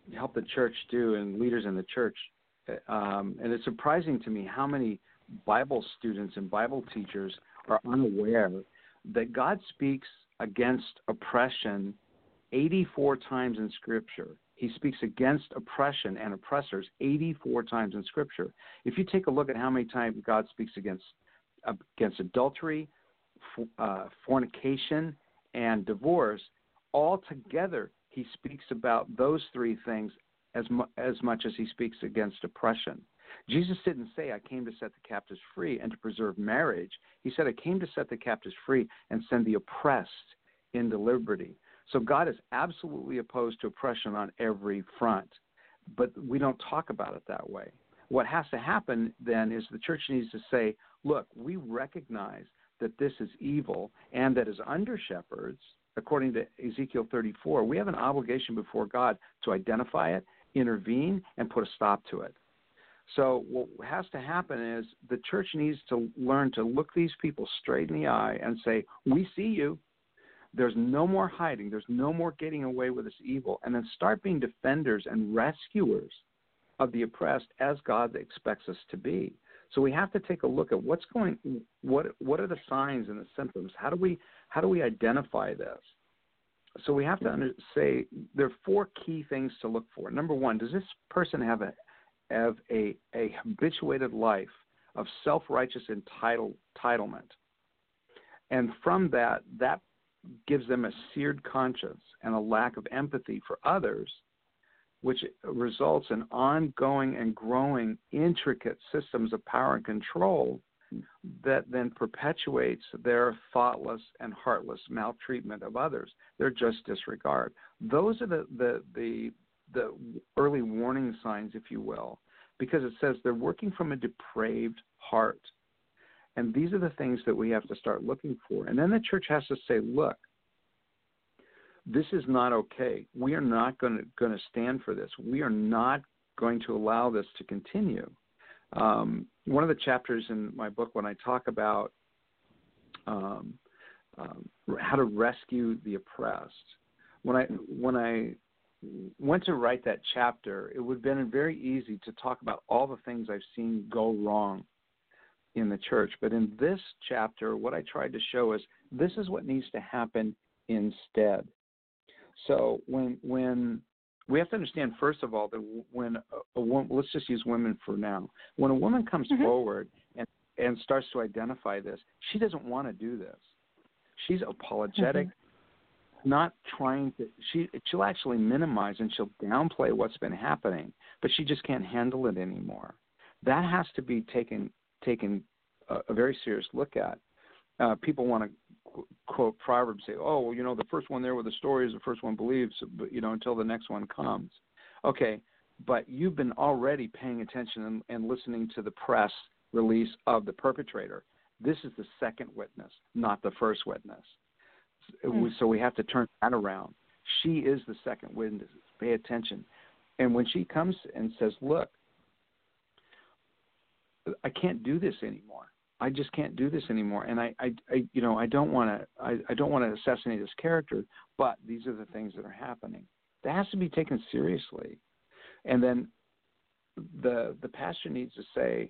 help the church do and leaders in the church. Um, and it's surprising to me how many Bible students and Bible teachers are unaware that God speaks against oppression eighty-four times in Scripture. He speaks against oppression and oppressors eighty-four times in Scripture. If you take a look at how many times God speaks against against adultery, uh, fornication, and divorce, all together he speaks about those three things as, mu- as much as he speaks against oppression. Jesus didn't say, I came to set the captives free and to preserve marriage. He said, I came to set the captives free and send the oppressed into liberty. So God is absolutely opposed to oppression on every front, but we don't talk about it that way. What has to happen then is the church needs to say, look, we recognize that this is evil and that as under shepherds, according to Ezekiel thirty-four, we have an obligation before God to identify it, intervene, and put a stop to it. So what has to happen is the church needs to learn to look these people straight in the eye and say, we see you. There's no more hiding. There's no more getting away with this evil. And then start being defenders and rescuers of the oppressed as God expects us to be. So we have to take a look at what's going, what what are the signs and the symptoms? How do we how do we identify this? So we have to under, say there are four key things to look for. Number one, does this person have a have a, a habituated life of self-righteous entitle, entitlement? And from that, that gives them a seared conscience and a lack of empathy for others, which results in ongoing and growing intricate systems of power and control that then perpetuates their thoughtless and heartless maltreatment of others, their just disregard. Those are the, the, the, the early warning signs, if you will, because it says they're working from a depraved heart. And these are the things that we have to start looking for. And then the church has to say, look, this is not okay. We are not going to, going to stand for this. We are not going to allow this to continue. Um, one of the chapters in my book when I talk about um, um, how to rescue the oppressed, when I when I went to write that chapter, it would have been very easy to talk about all the things I've seen go wrong in the church. But in this chapter, what I tried to show is this is what needs to happen instead. So when when we have to understand, first of all, that when a, a woman, let's just use women for now. When a woman comes mm-hmm. forward and, and starts to identify this, she doesn't want to do this. She's apologetic, mm-hmm. not trying to, she, she'll actually minimize and she'll downplay what's been happening, but she just can't handle it anymore. That has to be taken, taken a, a very serious look at. Uh, people want to quote Proverbs, say, oh, well, you know, the first one there with the story is the first one believes, but, you know, until the next one comes. Okay, but you've been already paying attention and, and listening to the press release of the perpetrator. This is the second witness, not the first witness. Mm. So we have to turn that around. She is the second witness. Pay attention. And when she comes and says, look, I can't do this anymore. I just can't do this anymore, and I, I, I you know, I don't want to, I, I don't want to assassinate this character, but these are the things that are happening. That has to be taken seriously, and then the the pastor needs to say,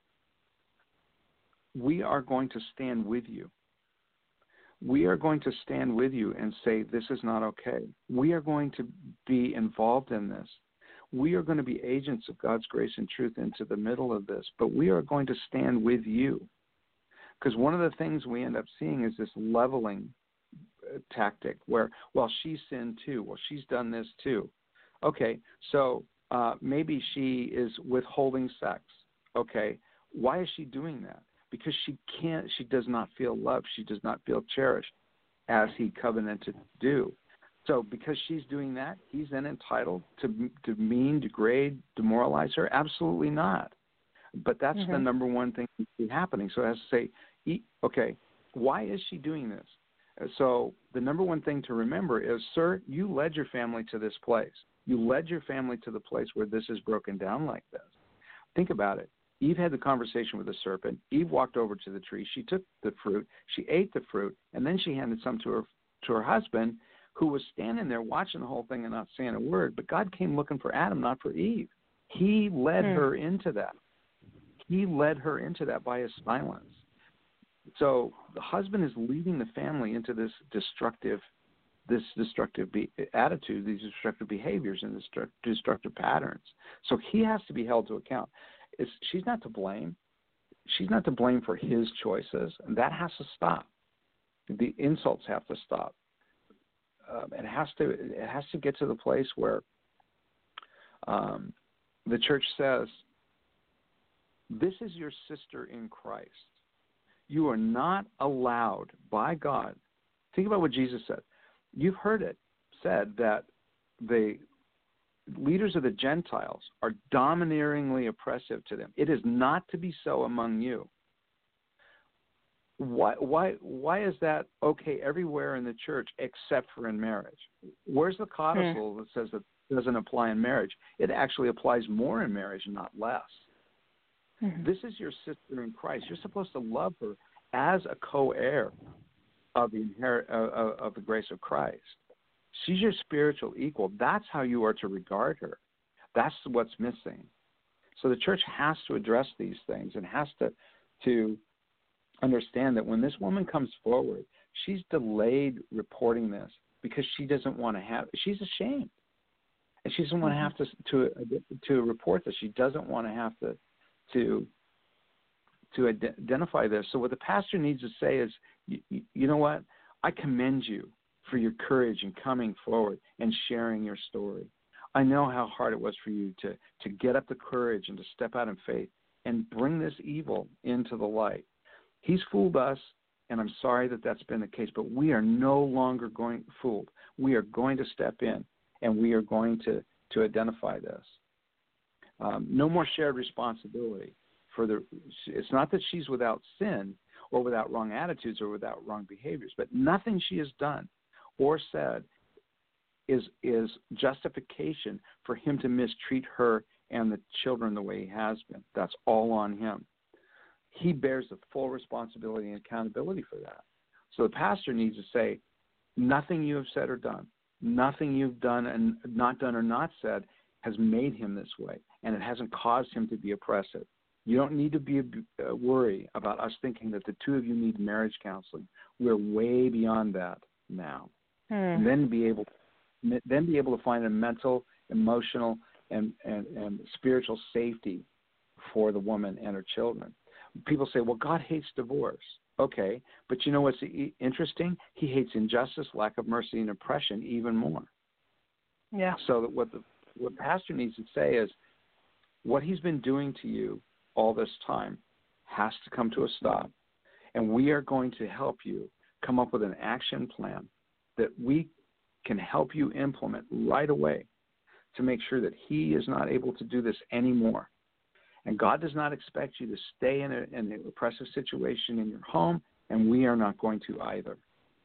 we are going to stand with you. We are going to stand with you and say this is not okay. We are going to be involved in this. We are going to be agents of God's grace and truth into the middle of this, but we are going to stand with you. Because one of the things we end up seeing is this leveling tactic where, well, she's sinned too. Well, she's done this too. Okay, so uh, maybe she is withholding sex. Okay, why is she doing that? Because she can't, she does not feel loved. She does not feel cherished as he covenanted to do. So because she's doing that, he's then entitled to demean, degrade, demoralize her? Absolutely not. But that's mm-hmm. the number one thing that's happening. So it has to say, okay, why is she doing this? So the number one thing to remember is, sir, you led your family to this place. You led your family to the place where this is broken down like this. Think about it. Eve had the conversation with the serpent. Eve walked over to the tree. She took the fruit. She ate the fruit, and then she handed some to her to her husband, who was standing there watching the whole thing and not saying a word. But God came looking for Adam, not for Eve. He led hmm. her into that. He led her into that by his silence. So the husband is leading the family into this destructive, this destructive be- attitude, these destructive behaviors, and this destructive patterns. So he has to be held to account. It's, she's not to blame. She's not to blame for his choices, and that has to stop. The insults have to stop. Um, it has to. It has to get to the place where um, the church says, "This is your sister in Christ. You are not allowed by God." Think about what Jesus said. You've heard it said that the leaders of the Gentiles are domineeringly oppressive to them. It is not to be so among you. Why, why, why is that okay everywhere in the church except for in marriage? Where's the codicil hmm. that says that it doesn't apply in marriage? It actually applies more in marriage and not less. Hmm. This is your sister in Christ. You're supposed to love her as a co-heir of the inherit, uh, of the grace of Christ. She's your spiritual equal. That's how you are to regard her. That's what's missing. So the church has to address these things and has to to understand that when this woman comes forward, she's delayed reporting this because she doesn't want to have. She's ashamed, and she doesn't want to have to to to report this. She doesn't want to have to to to identify this. So what the pastor needs to say is, you, you know what? I commend you for your courage in coming forward and sharing your story. I know how hard it was for you to, to get up the courage and to step out in faith and bring this evil into the light. He's fooled us, and I'm sorry that that's been the case, but we are no longer going fooled. We are going to step in, and we are going to, to identify this. Um, no more shared responsibility. For the, it's not that she's without sin or without wrong attitudes or without wrong behaviors, but nothing she has done or said is is justification for him to mistreat her and the children the way he has been. That's all on him. He bears the full responsibility and accountability for that. So the pastor needs to say, nothing you have said or done, nothing you've done and not done or not said has made him this way, and it hasn't caused him to be oppressive. You don't need to be uh, worry about us thinking that the two of you need marriage counseling. We're way beyond that now. Hmm. And then be able, then be able to find a mental, emotional, and, and, and spiritual safety for the woman and her children. People say, well, God hates divorce. Okay, but you know what's interesting? He hates injustice, lack of mercy, and oppression even more. Yeah. So that what the what the pastor needs to say is, what he's been doing to you all this time has to come to a stop, and we are going to help you come up with an action plan that we can help you implement right away to make sure that he is not able to do this anymore. And God does not expect you to stay in, a, in an oppressive situation in your home, and we are not going to either.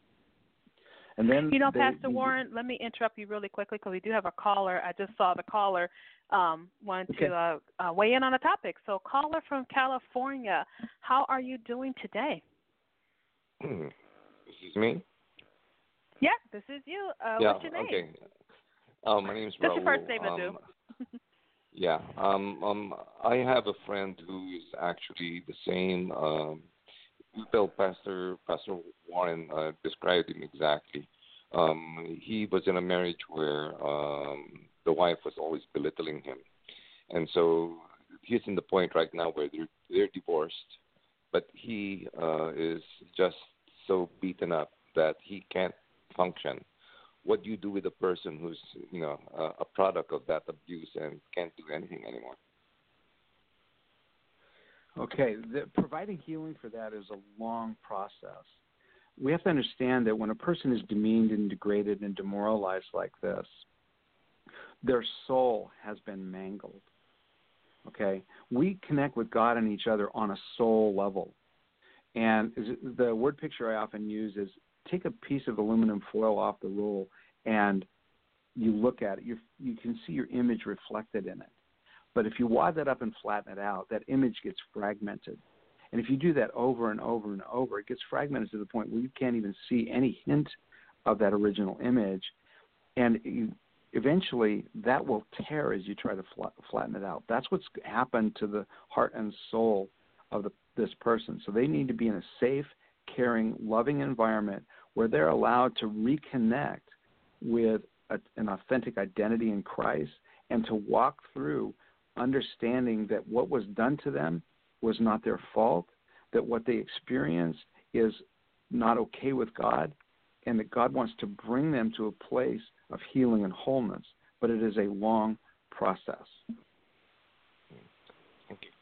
And then, you know, they, Pastor Warren, let me interrupt you really quickly because we do have a caller. I just saw the caller um, wanted okay. to uh, uh, weigh in on the topic. So, caller from California, how are you doing today? This is me? Yeah, this is you. Uh, yeah, what's your name? Okay. Uh, my name is Raul. Just your first name, um, do. Yeah. Um, um, I have a friend who is actually the same. Um, Bill Pastor Pastor Warren uh, described him exactly. Um, he was in a marriage where um, the wife was always belittling him, and so he's in the point right now where they're they're divorced, but he uh, is just so beaten up that he can't function. What do you do with a person who's, you know, uh, a product of that abuse and can't do anything anymore? Okay, the, providing healing for that is a long process. We have to understand that when a person is demeaned and degraded and demoralized like this, their soul has been mangled. Okay, we connect with God and each other on a soul level. And the word picture I often use is, take a piece of aluminum foil off the roll and you look at it, you you can see your image reflected in it. But if you wad that up and flatten it out, that image gets fragmented. And if you do that over and over and over, it gets fragmented to the point where you can't even see any hint of that original image. And you, eventually that will tear as you try to flat, flatten it out. That's what's happened to the heart and soul of the, this person. So they need to be in a safe, caring, loving environment where they're allowed to reconnect with a, an authentic identity in Christ and to walk through understanding that what was done to them was not their fault, that what they experienced is not okay with God, and that God wants to bring them to a place of healing and wholeness. But it is a long process. Thank you.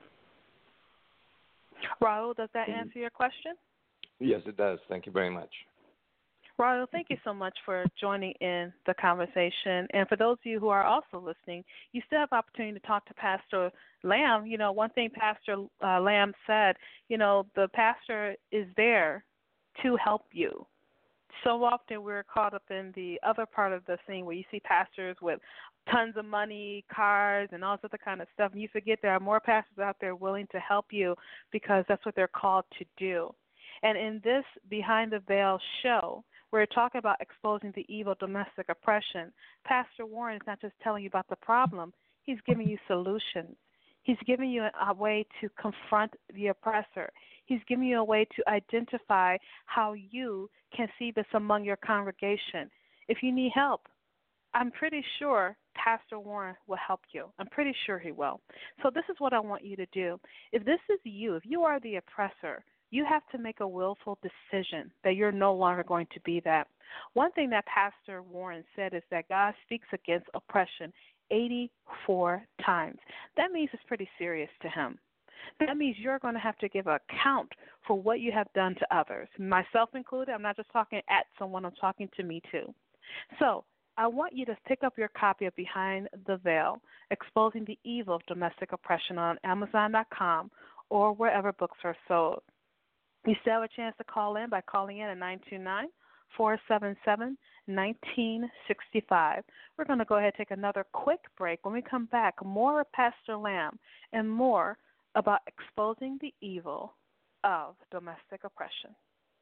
Raul, does that answer your question? Yes, it does. Thank you very much. Raul, thank you so much for joining in the conversation. And for those of you who are also listening, you still have opportunity to talk to Pastor Lamb. You know, one thing Pastor uh, Lamb said, you know, the pastor is there to help you. So often we're caught up in the other part of the thing where you see pastors with tons of money, cars, and all this other kind of stuff, and you forget there are more pastors out there willing to help you because that's what they're called to do. And in this Behind the Veil show, we're talking about exposing the evil domestic oppression. Pastor Warren is not just telling you about the problem. He's giving you solutions. He's giving you a way to confront the oppressor. He's giving you a way to identify how you can see this among your congregation. If you need help, I'm pretty sure Pastor Warren will help you. I'm pretty sure he will. So this is what I want you to do. If this is you, if you are the oppressor, you have to make a willful decision that you're no longer going to be that. One thing that Pastor Warren said is that God speaks against oppression eighty-four times. That means it's pretty serious to him. That means you're going to have to give an account for what you have done to others, myself included. I'm not just talking at someone, I'm talking to me too. So I want you to pick up your copy of Behind the Veil, Exposing the Evil of Domestic Oppression on Amazon dot com or wherever books are sold. You still have a chance to call in by calling in at nine two nine, four seven seven, one nine six five. We're going to go ahead and take another quick break. When we come back, more of Pastor Lamb and more about exposing the evil of domestic oppression.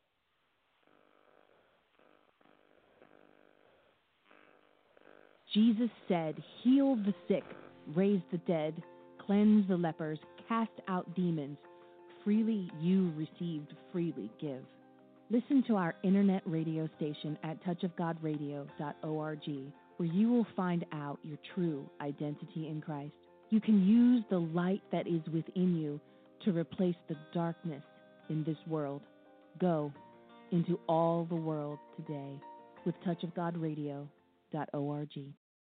Jesus said, heal the sick, raise the dead, cleanse the lepers, cast out demons. Freely you received, freely give. Listen to our internet radio station at touch of god radio dot org, where you will find out your true identity in Christ. You can use the light that is within you to replace the darkness in this world. Go into all the world today with touch of god radio dot org.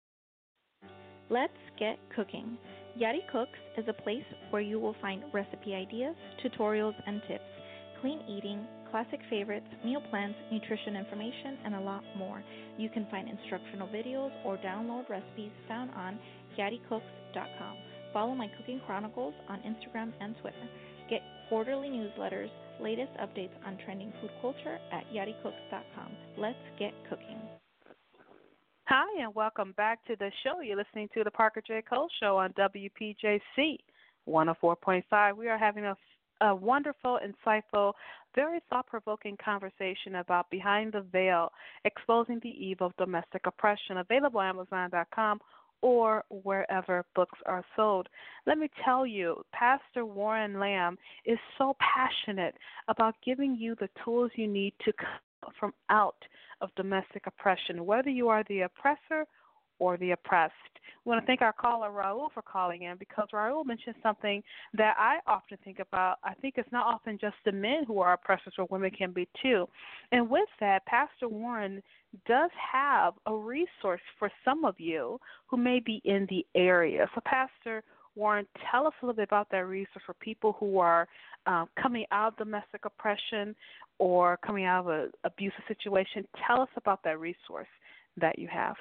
Let's get cooking. Yadi Cooks is a place where you will find recipe ideas, tutorials, and tips, clean eating, classic favorites, meal plans, nutrition information, and a lot more. You can find instructional videos or download recipes found on yadi cooks dot com. Follow my cooking chronicles on Instagram and Twitter. Get quarterly newsletters, latest updates on trending food culture at yadi cooks dot com. Let's get cooking. Hi, and welcome back to the show. You're listening to the Parker J. Cole Show on W P J C one oh four point five. We are having a, a wonderful, insightful, very thought-provoking conversation about Behind the Veil, Exposing the Evil of Domestic Oppression, available on Amazon dot com or wherever books are sold. Let me tell you, Pastor Warren Lamb is so passionate about giving you the tools you need to come from out of domestic oppression, whether you are the oppressor or the oppressed. We want to thank our caller, Raul, for calling in, because Raul mentioned something that I often think about. I think it's not often just the men who are oppressors, or women can be too. And with that, Pastor Warren does have a resource for some of you who may be in the area. So, Pastor Warren, tell us a little bit about that resource for people who are uh, coming out of domestic oppression or coming out of an abusive situation. Tell us about that resource that you have.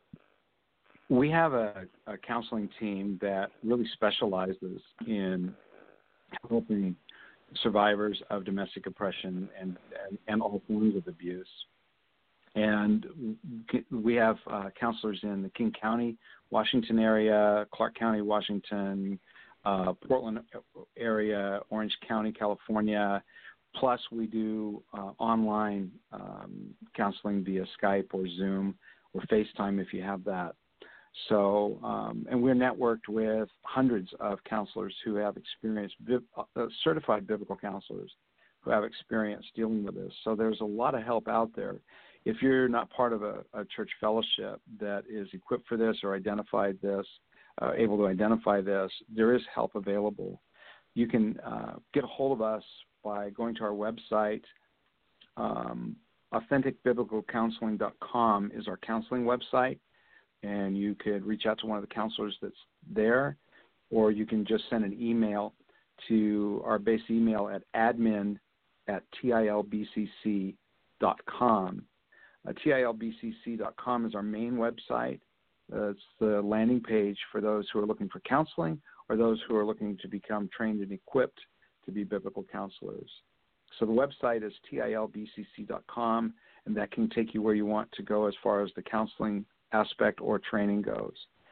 We have a, a counseling team that really specializes in helping survivors of domestic oppression and, and, and all forms of abuse. And we have uh, counselors in the King County, Washington area, Clark County, Washington, uh, Portland area, Orange County, California, plus, we do uh, online um, counseling via Skype or Zoom or FaceTime if you have that. So, um, and we're networked with hundreds of counselors who have experience, uh, certified biblical counselors who have experience dealing with this. So there's a lot of help out there. If you're not part of a, a church fellowship that is equipped for this or identified this, uh, able to identify this, there is help available. You can uh, get a hold of us by going to our website. Um, authentic biblical counseling dot com is our counseling website, and you could reach out to one of the counselors that's there, or you can just send an email to our base email at admin at tilbcc dot com. Uh, tilbcc dot com is our main website. Uh, it's the landing page for those who are looking for counseling or those who are looking to become trained and equipped to be biblical counselors. So the website is tilbcc dot com, and that can take you where you want to go as far as the counseling aspect or training goes.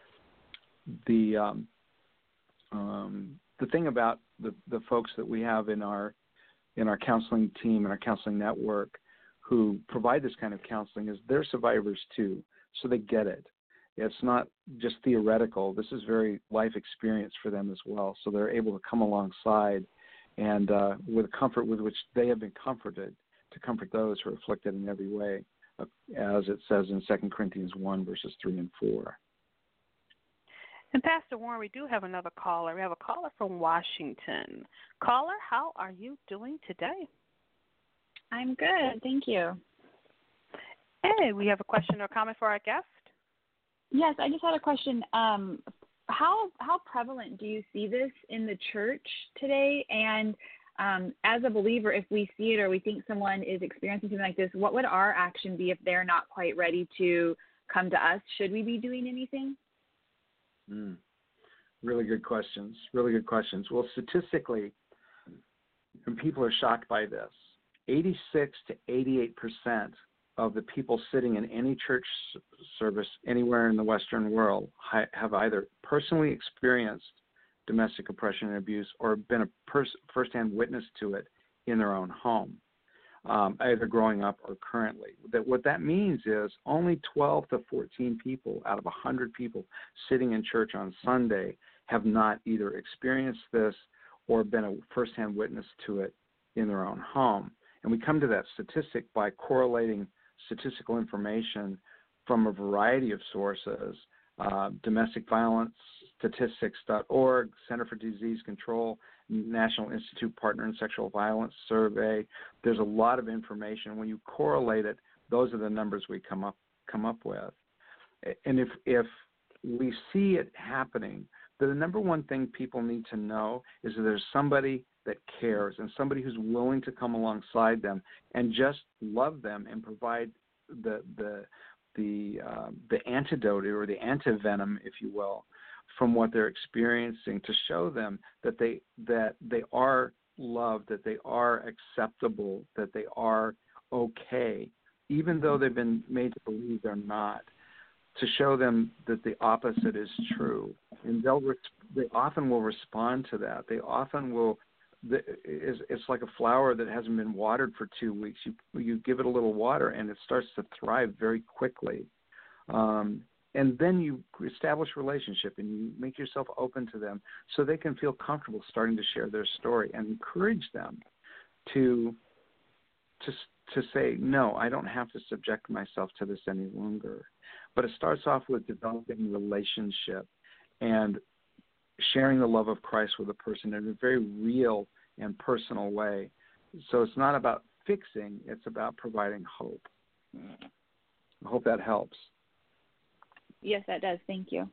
The um, um, the thing about the, the folks that we have in our in our counseling team and our counseling network who provide this kind of counseling is they're survivors too, so they get it. It's not just theoretical. This is very life experience for them as well, so they're able to come alongside and uh, with comfort with which they have been comforted to comfort those who are afflicted in every way, uh, as it says in Second Corinthians one, verses three and four. And Pastor Warren, we do have another caller. We have a caller from Washington. Caller, how are you doing today? I'm good, thank you. Hey, we have a question or comment for our guest? Yes, I just had a question. Um, how how prevalent do you see this in the church today? And um, as a believer, if we see it or we think someone is experiencing something like this, what would our action be if they're not quite ready to come to us? Should we be doing anything? Mm. Really good questions. Really good questions. Well, statistically, and people are shocked by this, eighty-six to eighty-eight percent of the people sitting in any church service anywhere in the Western world have either personally experienced domestic oppression and abuse or been a pers- firsthand witness to it in their own home, um, either growing up or currently. That what that means is only twelve to fourteen people out of one hundred people sitting in church on Sunday have not either experienced this or been a firsthand witness to it in their own home. And we come to that statistic by correlating statistical information from a variety of sources, uh, domestic violence statistics dot org, Center for Disease Control, National Institute Partner in Sexual Violence Survey. There's a lot of information. When you correlate it, those are the numbers we come up come up with. And if if we see it happening, the number one thing people need to know is that there's somebody that cares and somebody who's willing to come alongside them and just love them and provide the the the uh, the antidote or the antivenom, if you will, from what they're experiencing to show them that they that they are loved, that they are acceptable, that they are okay, even though they've been made to believe they're not. To show them that the opposite is true, and they'll res- they often will respond to that. They often will. The, it's, it's like a flower that hasn't been watered for two weeks. You you give it a little water, and it starts to thrive very quickly. Um, and then you establish a relationship, and you make yourself open to them, so they can feel comfortable starting to share their story, and encourage them to to to say, no, I don't have to subject myself to this any longer. But it starts off with developing a relationship and sharing the love of Christ with a person in a very real and personal way. So it's not about fixing, it's about providing hope. I hope that helps. Yes, that does. Thank you.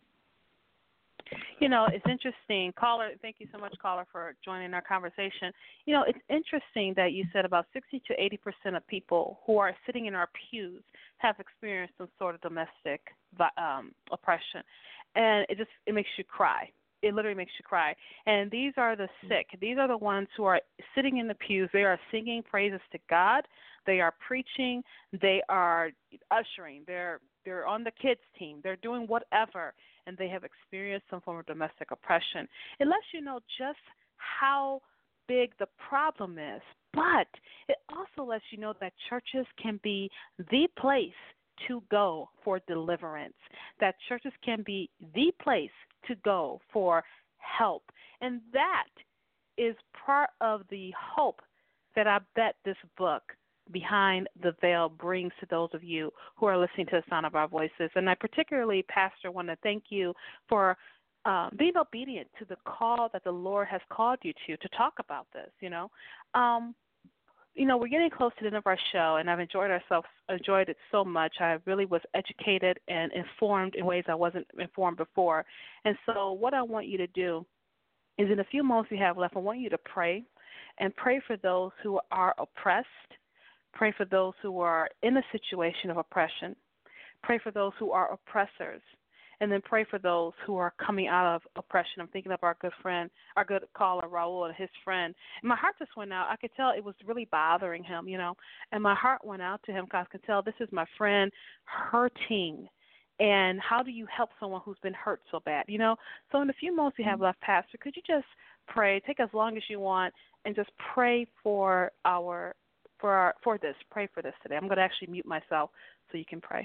You know, it's interesting. Caller, thank you so much, caller, for joining our conversation. You know, it's interesting that you said about sixty to eighty percent of people who are sitting in our pews have experienced some sort of domestic um, oppression. And it just, it makes you cry. It literally makes you cry. And these are the sick. These are the ones who are sitting in the pews. They are singing praises to God. They are preaching. They are ushering. They're they're on the kids' team. They're doing whatever, and they have experienced some form of domestic oppression. It lets you know just how big the problem is. But it also lets you know that churches can be the place to go for deliverance, that churches can be the place to go for help. And that is part of the hope that I bet this book, Behind the Veil, brings to those of you who are listening to the sound of our voices. And I particularly, Pastor, want to thank you for uh, being obedient to the call that the Lord has called you to, to talk about this, you know. Um, you know, we're getting close to the end of our show, and I've enjoyed ourselves, enjoyed it so much. I really was educated and informed in ways I wasn't informed before. And so what I want you to do is, in a few moments we have left, I want you to pray, and pray for those who are oppressed. Pray for those who are in a situation of oppression. Pray for those who are oppressors. And then pray for those who are coming out of oppression. I'm thinking of our good friend, our good caller, Raul, and his friend. And my heart just went out. I could tell it was really bothering him, you know. And my heart went out to him because I could tell this is my friend hurting. And how do you help someone who's been hurt so bad, you know? So in the few moments we have left, Pastor, could you just pray, take as long as you want, and just pray for our for our, for this. Pray for this today. I'm going to actually mute myself so you can pray.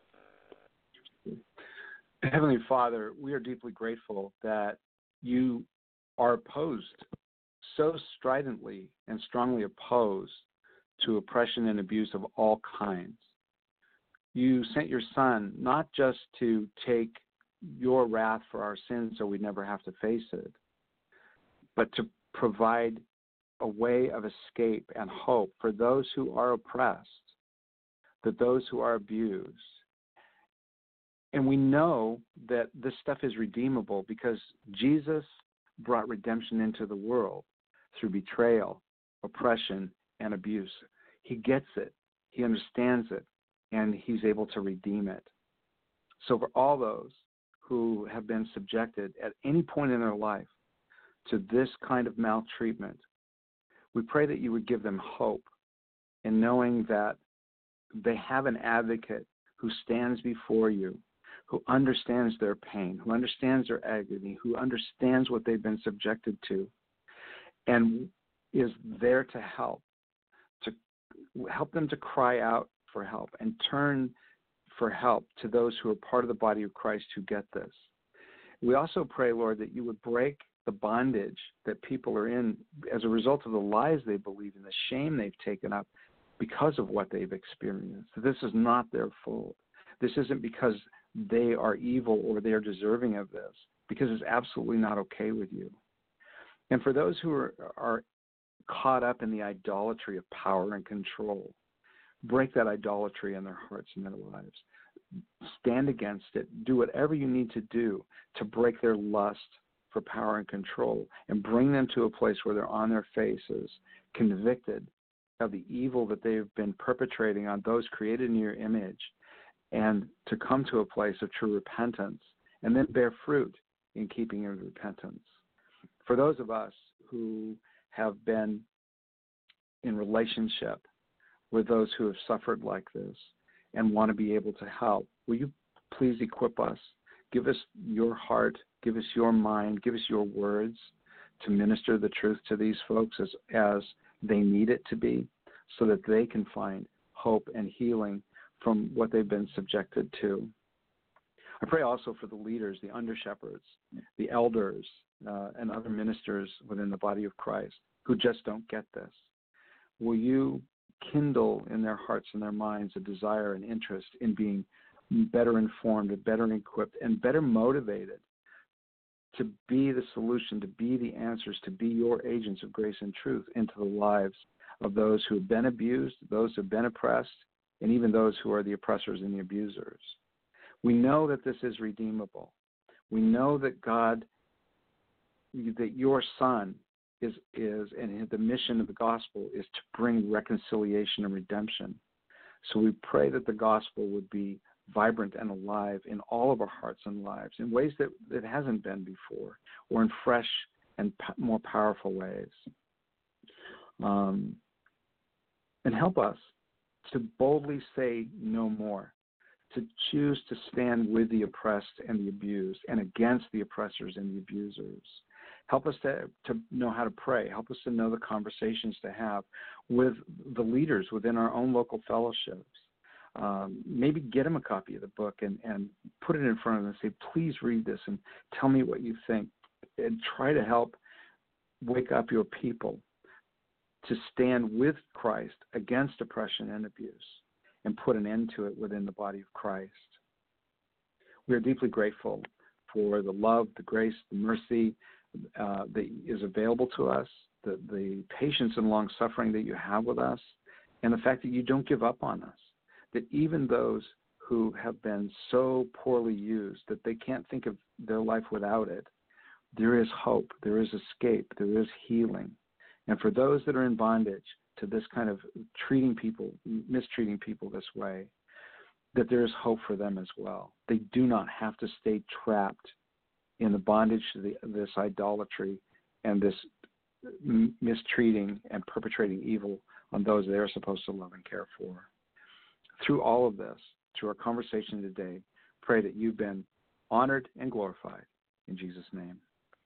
Heavenly Father, we are deeply grateful that you are opposed, so stridently and strongly opposed to oppression and abuse of all kinds. You sent your Son not just to take your wrath for our sins so we'd never have to face it, but to provide a way of escape and hope for those who are oppressed, that those who are abused. And we know that this stuff is redeemable because Jesus brought redemption into the world through betrayal, oppression, and abuse. He gets it. He understands it, and he's able to redeem it. So for all those who have been subjected at any point in their life to this kind of maltreatment, we pray that you would give them hope in knowing that they have an advocate who stands before you, who understands their pain, who understands their agony, who understands what they've been subjected to, and is there to help, to help them to cry out for help and turn for help to those who are part of the body of Christ who get this. We also pray, Lord, that you would break the bondage that people are in as a result of the lies they believe in, the shame they've taken up because of what they've experienced. This is not their fault. This isn't because they are evil or they are deserving of this, because it's absolutely not okay with you. And for those who are, are caught up in the idolatry of power and control, break that idolatry in their hearts and their lives. Stand against it. Do whatever you need to do to break their lust for power and control and bring them to a place where they're on their faces, convicted of the evil that they've been perpetrating on those created in your image, and to come to a place of true repentance and then bear fruit in keeping in repentance. For those of us who have been in relationship with those who have suffered like this and want to be able to help, will you please equip us? Give us your heart, give us your mind, give us your words to minister the truth to these folks as, as they need it to be, so that they can find hope and healing from what they've been subjected to. I pray also for the leaders, the under-shepherds, the elders, uh, and other ministers within the body of Christ who just don't get this. Will you kindle in their hearts and their minds a desire and interest in being better informed and better equipped and better motivated to be the solution, to be the answers, to be your agents of grace and truth into the lives of those who have been abused, those who have been oppressed, and even those who are the oppressors and the abusers. We know that this is redeemable. We know that God, that your Son is, is, and the mission of the gospel is to bring reconciliation and redemption. So we pray that the gospel would be vibrant and alive in all of our hearts and lives in ways that it hasn't been before, or in fresh and p- more powerful ways. Um, and help us to boldly say no more, to choose to stand with the oppressed and the abused and against the oppressors and the abusers. Help us to, to know how to pray. Help us to know the conversations to have with the leaders within our own local fellowships. Um, maybe get them a copy of the book and, and put it in front of them and say, please read this and tell me what you think. And try to help wake up your people to stand with Christ against oppression and abuse and put an end to it within the body of Christ. We are deeply grateful for the love, the grace, the mercy uh, that is available to us, the, the patience and long-suffering that you have with us, and the fact that you don't give up on us, that even those who have been so poorly used that they can't think of their life without it, there is hope, there is escape, there is healing. And for those that are in bondage to this kind of treating people, mistreating people this way, that there is hope for them as well. They do not have to stay trapped in the bondage to the, this idolatry and this m- mistreating and perpetrating evil on those they are supposed to love and care for. Through all of this, through our conversation today, pray that you've been honored and glorified. In Jesus' name.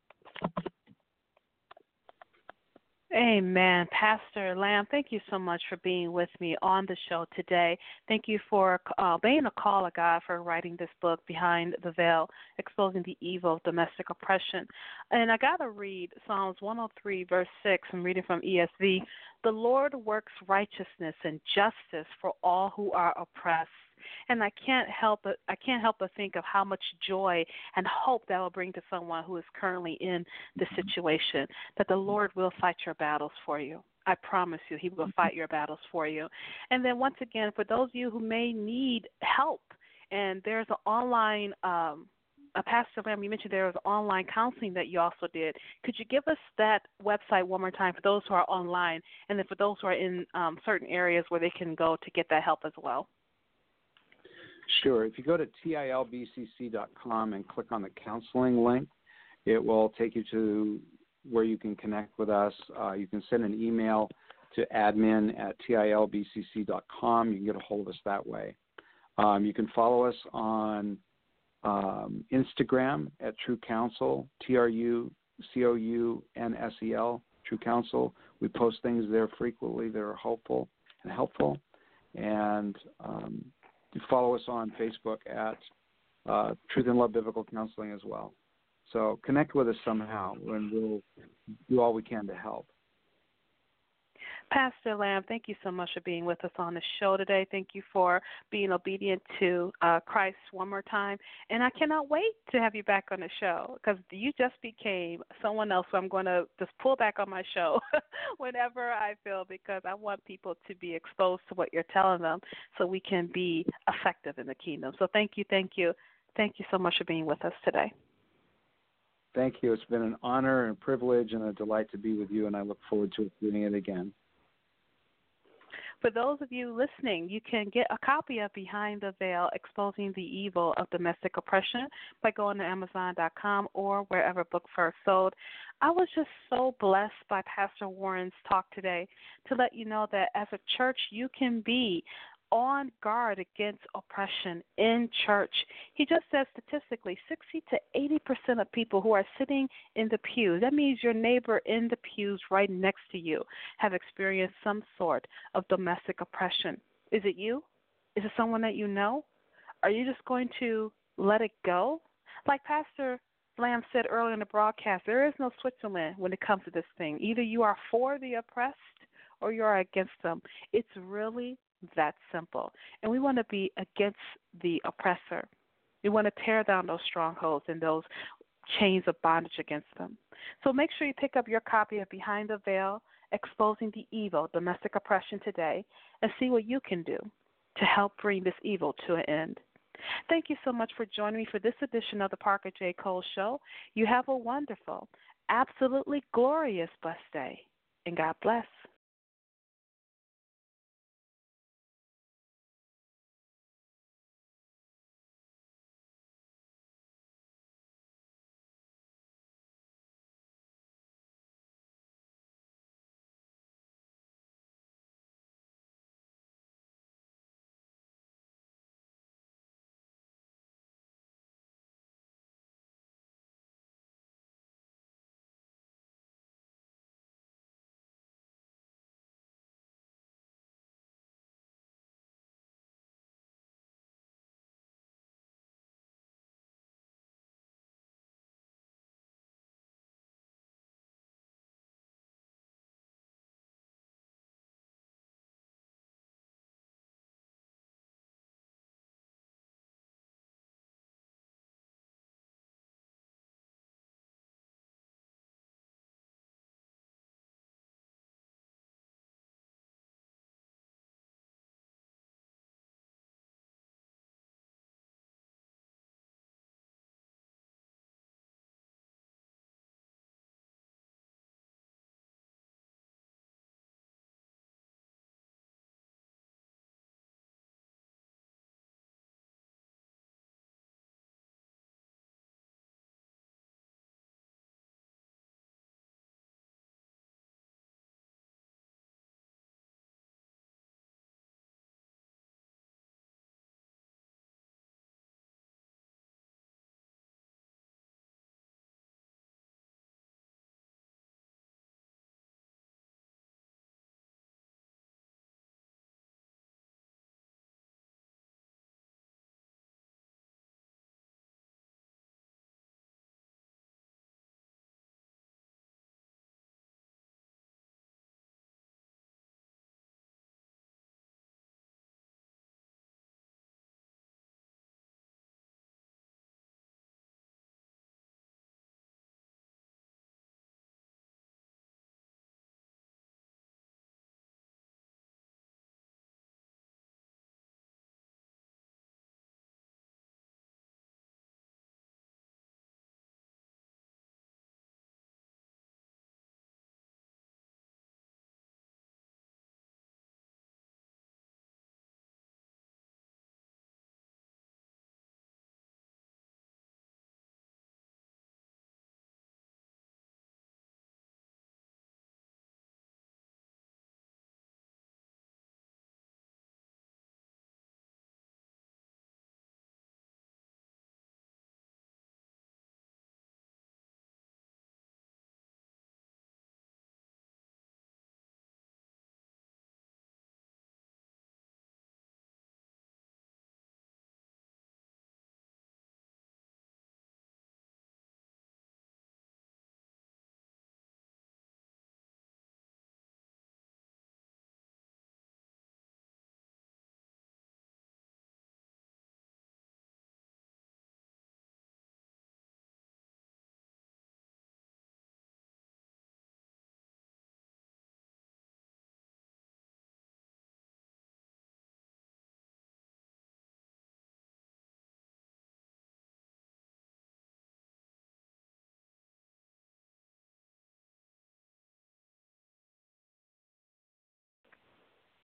Amen. Pastor Lamb, thank you so much for being with me on the show today. Thank you for uh, being a call of God, for writing this book, Behind the Veil, Exposing the Evil of Domestic Oppression. And I got to read Psalms one oh three, verse six. I'm reading from E S V. The Lord works righteousness and justice for all who are oppressed. And I can't help but I can't help but think of how much joy and hope that will bring to someone who is currently in this situation, that the Lord will fight your battles for you. I promise you, he will fight your battles for you. And then once again, for those of you who may need help, and there's an online, um, uh, Pastor Lamb, you mentioned there was online counseling that you also did. Could you give us that website one more time for those who are online, and then for those who are in um, certain areas where they can go to get that help as well? Sure. If you go to T I L B C C dot com and click on the counseling link, it will take you to where you can connect with us. Uh, you can send an email to admin at T I L B C C dot com. You can get a hold of us that way. Um, you can follow us on um, Instagram at True Counsel, T R U C O U N S E L, True Counsel. We post things there frequently that are hopeful and helpful. And um, you follow us on Facebook at uh, Truth and Love Biblical Counseling as well. So connect with us somehow, and we'll do all we can to help. Pastor Lamb, thank you so much for being with us on the show today. Thank you for being obedient to uh, Christ one more time. And I cannot wait to have you back on the show, because you just became someone else who I'm going to just pull back on my show whenever I feel, because I want people to be exposed to what you're telling them so we can be effective in the kingdom. So thank you, thank you. Thank you so much for being with us today. Thank you. It's been an honor and a privilege and a delight to be with you, and I look forward to doing it again. For those of you listening, you can get a copy of Behind the Veil, Exposing the Evil of Domestic Oppression by going to Amazon dot com or wherever books are sold. I was just so blessed by Pastor Warren's talk today to let you know that as a church, you can be on guard against oppression in church. He just says statistically sixty to eighty percent of people who are sitting in the pews, that means your neighbor in the pews right next to you, have experienced some sort of domestic oppression. Is it you? Is it someone that you know? Are you just going to let it go? Like Pastor Lamb said earlier in the broadcast, there is no Switzerland when it comes to this thing. Either you are for the oppressed or you are against them. It's really that simple. And we want to be against the oppressor. We want to tear down those strongholds and those chains of bondage against them. So make sure you pick up your copy of Behind the Veil, Exposing the Evil, Domestic Oppression today, and see what you can do to help bring this evil to an end. Thank you so much for joining me for this edition of the Parker J. Cole Show. You have a wonderful, absolutely glorious, blessed day, and God bless.